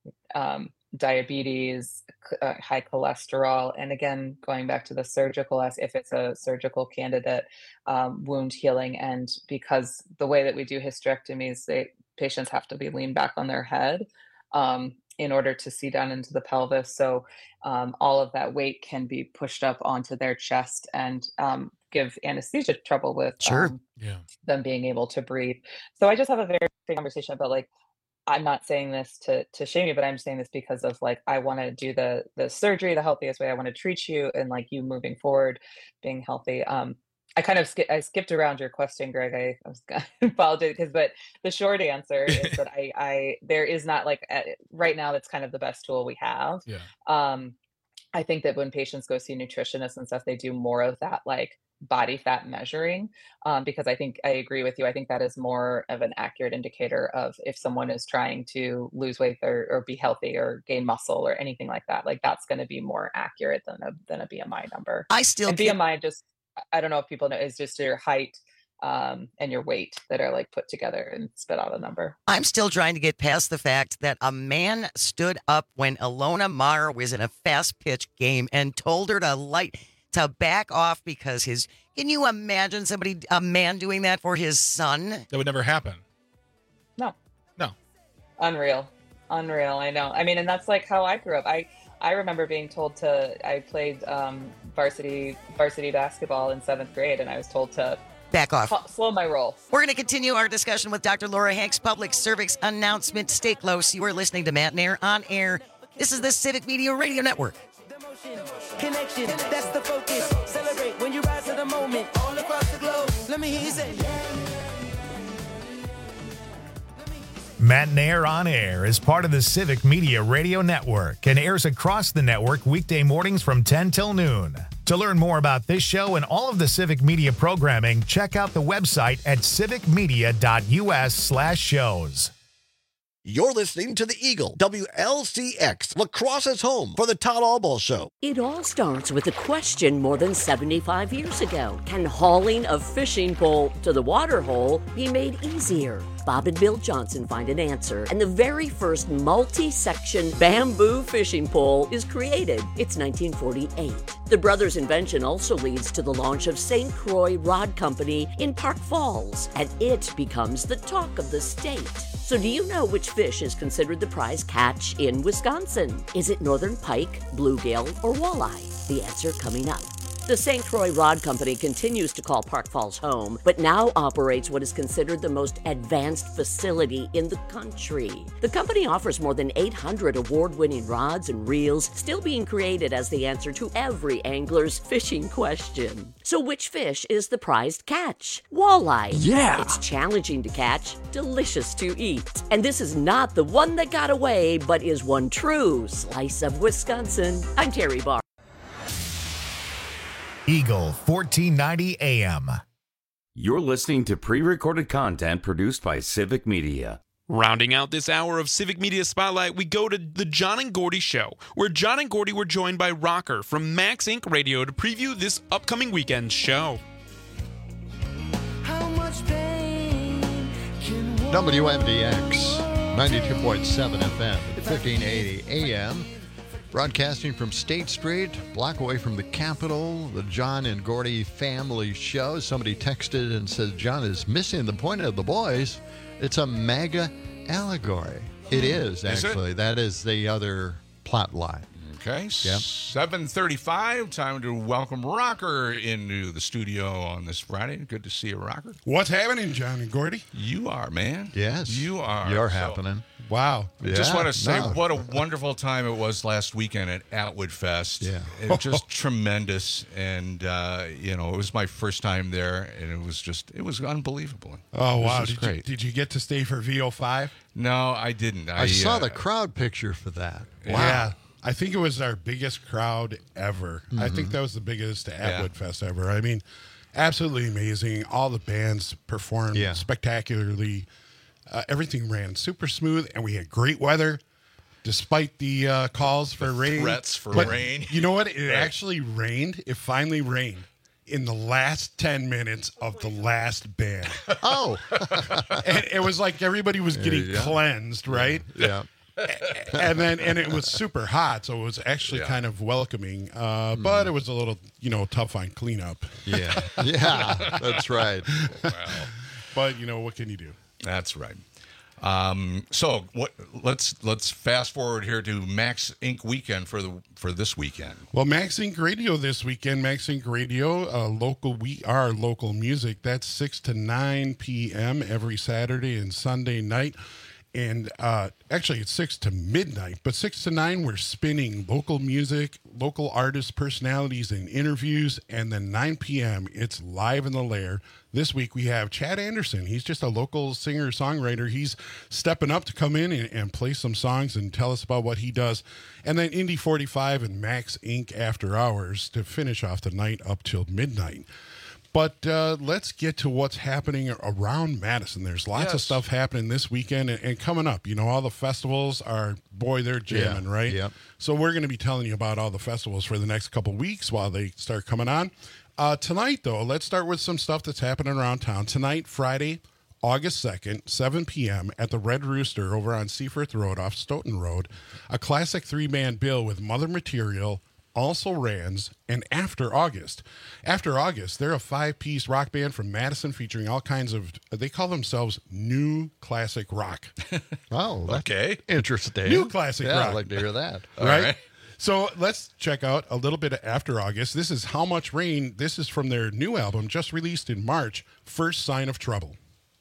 um, diabetes, c- uh, high cholesterol. And again, going back to the surgical, as if it's a surgical candidate, um, wound healing. And because the way that we do hysterectomies, they, patients have to be leaned back on their head, um, in order to see down into the pelvis. So um, all of that weight can be pushed up onto their chest and um, give anesthesia trouble with Sure. um, Yeah. them being able to breathe. So I just have a very big conversation about like, I'm not saying this to to shame you, but I'm saying this because of like, I want to do the the surgery the healthiest way. I want to treat you, and like you moving forward, being healthy. Um, I kind of skip I skipped around your question, Greg. I, I was gonna apologize because, but the short answer is that I I there is not like uh, right now that's kind of the best tool we have. Yeah. Um, I think that when patients go see nutritionists and stuff, they do more of that like body fat measuring, um, because I think I agree with you. I think that is more of an accurate indicator of if someone is trying to lose weight or, or be healthy or gain muscle or anything like that. Like, that's going to be more accurate than a than a B M I number. I still And can't- B M I just, I don't know if people know, is just your height um, and your weight that are like put together and spit out a number. I'm still trying to get past the fact that a man stood up when Ilona Maher was in a fast pitch game and told her to light to back off because his. Can you imagine somebody, a man, doing that for his son? That would never happen. No. No. Unreal. Unreal. I know. I mean, and that's like how I grew up. I, I remember being told to, I played um, varsity varsity basketball in seventh grade, and I was told to Back off. ca- slow my roll. We're going to continue our discussion with Doctor Laura Hanks. Public service announcement. Stay close. You are listening to Matt Nair on air. This is the Civic Media Radio Network. Connection, that's the focus. Celebrate when you rise to the moment. All across the globe. Let me hear you say. Matt Nair on Air is part of the Civic Media Radio Network and airs across the network weekday mornings from ten till noon. To learn more about this show and all of the Civic Media programming, check out the website at civicmedia.us slash shows. You're listening to the Eagle, W L C X, Lacrosse's home for the Todd Alball Show. It all starts with a question more than seventy-five years ago. Can hauling a fishing pole to the water hole be made easier? Bob and Bill Johnson find an answer, and the very first multi-section bamboo fishing pole is created. It's nineteen forty-eight. The brothers' invention also leads to the launch of Saint Croix Rod Company in Park Falls, and it becomes the talk of the state. So do you know which fish is considered the prize catch in Wisconsin? Is it northern pike, bluegill, or walleye? The answer coming up. The Saint Croix Rod Company continues to call Park Falls home, but now operates what is considered the most advanced facility in the country. The company offers more than eight hundred award-winning rods and reels, still being created as the answer to every angler's fishing question. So which fish is the prized catch? Walleye. Yeah! It's challenging to catch, delicious to eat. And this is not the one that got away, but is one true slice of Wisconsin. I'm Terry Barr. Eagle fourteen ninety A M. You're listening to pre-recorded content produced by Civic Media. Rounding out this hour of Civic Media Spotlight, we go to the John and Gordy Show, where John and Gordy were joined by Rocker from Max Incorporated. Radio to preview this upcoming weekend's show. W M D X, ninety-two point seven F M, fifteen eighty A M. Broadcasting from State Street, block away from the Capitol, the John and Gordy family show. Somebody texted and said, John is missing the point of the boys. It's a MAGA allegory. It is, Is actually. it? That is the other plot line. Okay, Yep. seven thirty-five, time to welcome Rocker into the studio on this Friday. Good to see you, Rocker. What's happening, John and Gordy? You are, man. Yes. You are. You're So, happening. Wow. I just Yeah, want to say no. what a wonderful time it was last weekend at Atwood Fest. Yeah. It was just tremendous. And, uh, you know, it was my first time there, and it was just, it was unbelievable. Oh, It was wow. just Did you, great. did you get to stay for V O five? No, I didn't. I, I saw uh, the crowd picture for that. Wow. Yeah. I think it was our biggest crowd ever. I think Mhm. that was the biggest Atwood Fest ever. I mean, absolutely amazing. All the bands performed Yeah. spectacularly. Uh, everything ran super smooth, and we had great weather despite the uh, calls for rain. threats for But rain. You know what? It Right. actually rained. It finally rained in the last ten minutes of the last band. Oh. And it was like everybody was getting Yeah. cleansed, right? Yeah. and then and it was super hot, so it was actually Yeah. kind of welcoming. Uh, But it was a little, you know, tough on cleanup. Yeah. Yeah, that's right. But you know, what can you do? That's right. Um, so what? Let's let's fast forward here to Max Incorporated weekend for the for this weekend. Well, Max Inc Radio this weekend. Max Inc Radio, uh, local. We are local music. That's six to nine p m every Saturday and Sunday night. And uh, actually, it's six to midnight, but six to nine, we're spinning local music, local artists, personalities, and interviews. And then nine p m, it's live in the lair. This week, we have Chad Anderson. He's just a local singer-songwriter. He's stepping up to come in and, and play some songs and tell us about what he does. And then Indy forty-five and Max Incorporated After Hours to finish off the night up till midnight. But uh, let's get to what's happening around Madison. There's lots of Yes. stuff happening this weekend and, and coming up. You know, all the festivals are, boy, they're jamming, Yeah, right? yep. So we're going to be telling you about all the festivals for the next couple weeks while they start coming on. Uh, tonight, though, let's start with some stuff that's happening around town. Tonight, Friday, August second, seven p m at the Red Rooster over on Seaforth Road off Stoughton Road, a classic three-man bill with Mother Material, Also Rans, and After August. After August, they're a five-piece rock band from Madison featuring all kinds of, they call themselves new classic rock. Oh, that's Okay. interesting. New classic yeah, rock. I'd like to hear that. All right? right. So let's check out a little bit of After August. This is How Much Rain. This is from their new album, just released in March, First Sign of Trouble.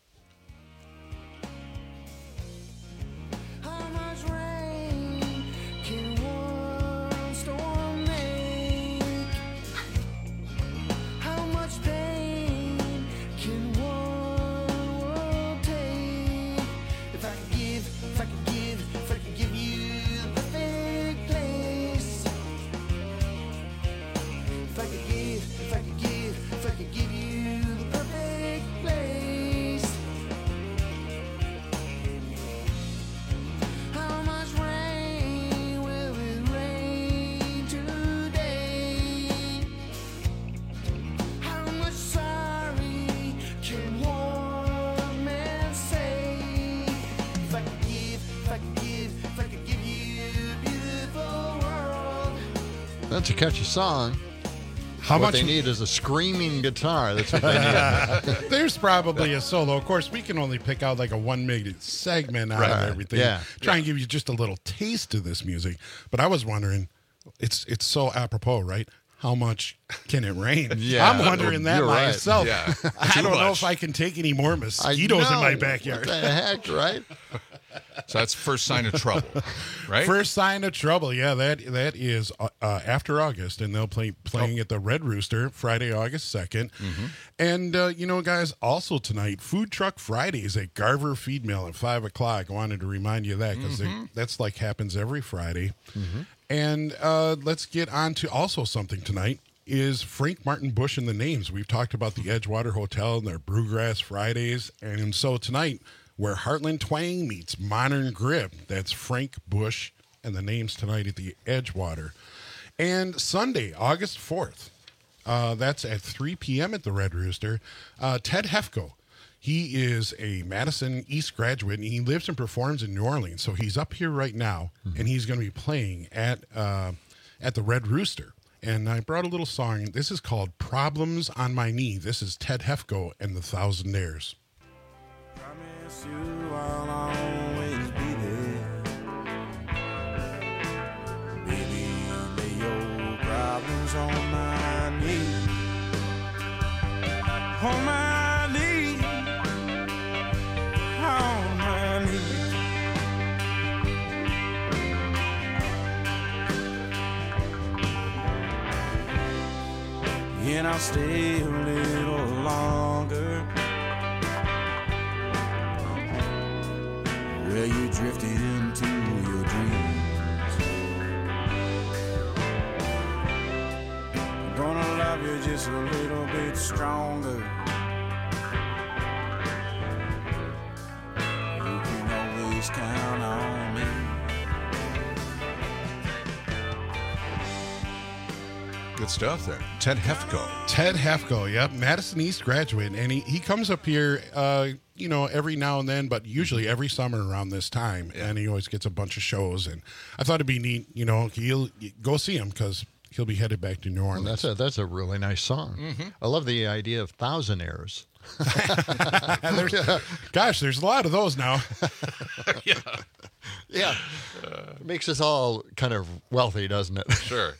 That's a catchy song. How what much they need is a screaming guitar. That's what they need. There's probably a solo. Of course, we can only pick out like a one-minute segment out Right. of everything. Yeah. Try and give you just a little taste of this music. But I was wondering, it's it's so apropos, right? how much can it rain? Yeah, I'm wondering that you're right. myself. Yeah. I Too don't know much. if I can take any more I mosquitoes in my know. backyard. What the heck, right? So that's first sign of trouble, right? First sign of trouble. Yeah, that that is uh, uh, after August, and they'll play playing Oh. at the Red Rooster Friday, August second. Mm-hmm. And uh, you know, guys, also tonight, Food Truck Fridays at Garver Feed Mill at five o'clock. I wanted to remind you of that because Mhm. that's like happens every Friday. Mm-hmm. And uh, let's get on to also something tonight. Is Frank Martin Bush in the names? We've talked about the Edgewater Hotel and their Brewgrass Fridays, and so tonight, where Heartland Twang meets Modern Grip, that's Frank Bush and the names tonight at the Edgewater. And Sunday, August fourth, uh, that's at three p.m. at the Red Rooster. Uh, Ted Hefko, he is a Madison East graduate, and he lives and performs in New Orleans. So he's up here right now, Mm-hmm. and he's going to be playing at uh, at the Red Rooster. And I brought a little song. This is called Problems on My Knee. This is Ted Hefko and the Thousandaires. Promise you I'll always be there. Baby, lay your problems on my knee. On my knee. On my knee. And I'll stay a little longer. Where you drifted into your dreams. I'm gonna love you just a little bit stronger. You can always count on me. Good stuff there. Ted Hefko. Ted Hefko, yep, Madison East graduate, and he, he comes up here, uh, you know, every now and then, but usually every summer around this time, and he always gets a bunch of shows. And I thought it'd be neat, you know, he'll go see him because he'll be headed back to New Orleans. Well, that's a that's a really nice song. Mm-hmm. I love the idea of thousandaires. There's- gosh, there's a lot of those now. yeah, yeah, it makes us all kind of wealthy, doesn't it? Sure.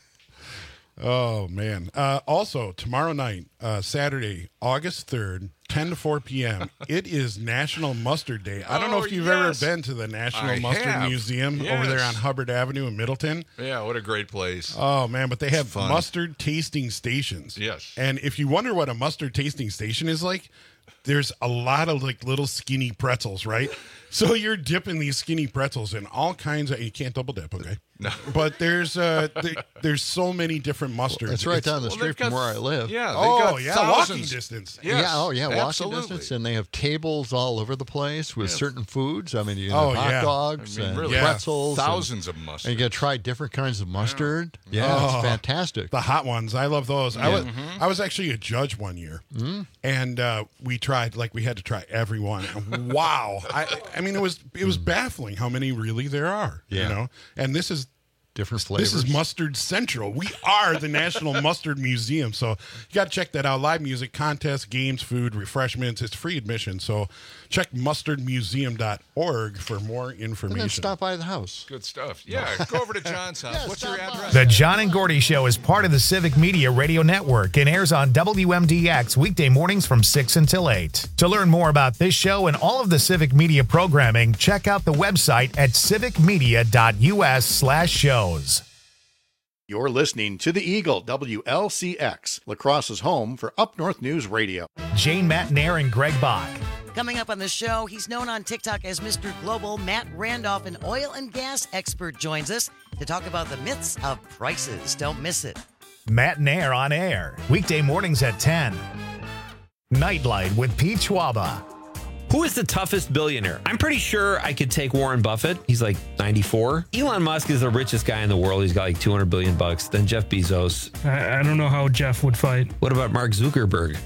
Oh man! Uh, also, tomorrow night, uh, Saturday, August third, ten to four p.m. It is National Mustard Day. I don't know Oh, if you've yes. ever been to the National I Mustard have. Museum over there Yes. on Hubbard Avenue in Middleton. Yeah, what a great place. Oh man, but they have fun. mustard tasting stations. Yes. And if you wonder what a mustard tasting station is like, there's a lot of like little skinny pretzels, right? So you're dipping these skinny pretzels in all kinds of. You can't double dip, okay? No. But there's uh there, there's so many different mustards. It's right down the Well, street they've from got- where I live. Yeah. they've Oh got yeah, walking thousands. distance. Yes, yeah, oh yeah, walking absolutely. distance, and they have tables all over the place with Yes. certain foods. I mean, you Oh, have hot yeah. dogs I mean, and really, pretzels, and- thousands of and, mustard. you get to try different kinds of mustard. Yeah, Oh. it's fantastic. The hot ones, I love those. I Yeah. was I was actually a judge one year, and uh, we tried like we had to try every one. And wow, I I mean it was it was baffling how many really there are. Yeah. You know, and this is Different flavors. This is Mustard Central. We are the National Mustard Museum. So you got to check that out. Live music, contests, games, food, refreshments. It's free admission. So check mustard museum dot org for more and information. then stop by the house. Good stuff. Yeah, go over to John's house. Yeah, What's your stop by. address? The John and Gordy Show is part of the Civic Media Radio Network and airs on W M D X weekday mornings from six until eight. To learn more about this show and all of the Civic Media programming, check out the website at civic media dot u s slash shows. You're listening to the Eagle, W L C X, La Crosse's home for Up North News Radio. Jane Matnair and Greg Bach. Coming up on the show, he's known on TikTok as Mister Global. Matt Randolph, an oil and gas expert, joins us to talk about the myths of prices. Don't miss it. Matnair on air, weekday mornings at ten. Nightlight with Pete Schwaba. Who is the toughest billionaire? I'm pretty sure I could take Warren Buffett. He's like ninety-four. Elon Musk is the richest guy in the world. He's got like two hundred billion bucks. Then Jeff Bezos. I, I don't know how Jeff would fight. What about Mark Zuckerberg?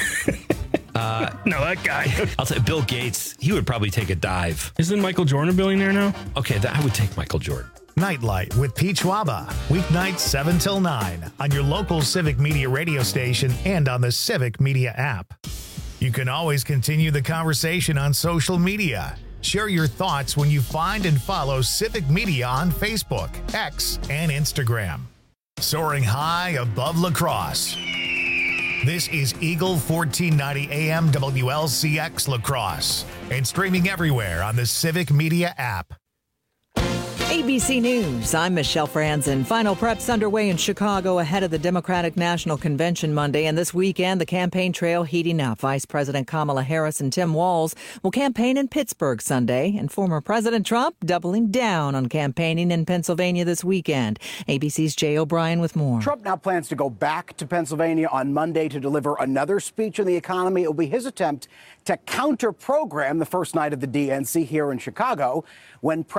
uh, no, that guy. I'll say Bill Gates. He would probably take a dive. Isn't Michael Jordan a billionaire now? Okay, that, I would take Michael Jordan. Nightlight with Pete Schwaba. Weeknights seven till nine on your local Civic Media radio station and on the Civic Media app. You can always continue the conversation on social media. Share your thoughts when you find and follow Civic Media on Facebook, X, and Instagram. soaring high above La Crosse. This is Eagle fourteen ninety A M W L C X La Crosse and streaming everywhere on the Civic Media app. A B C News, I'm Michelle Franzen. Final preps underway in Chicago ahead of the Democratic National Convention Monday. And this weekend, the campaign trail heating up. Vice President Kamala Harris and Tim Walz will campaign in Pittsburgh Sunday. And former President Trump doubling down on campaigning in Pennsylvania this weekend. A B C's Jay O'Brien with more. Trump now plans to go back to Pennsylvania on Monday to deliver another speech on the economy. It will be his attempt to counter-program the first night of the D N C here in Chicago when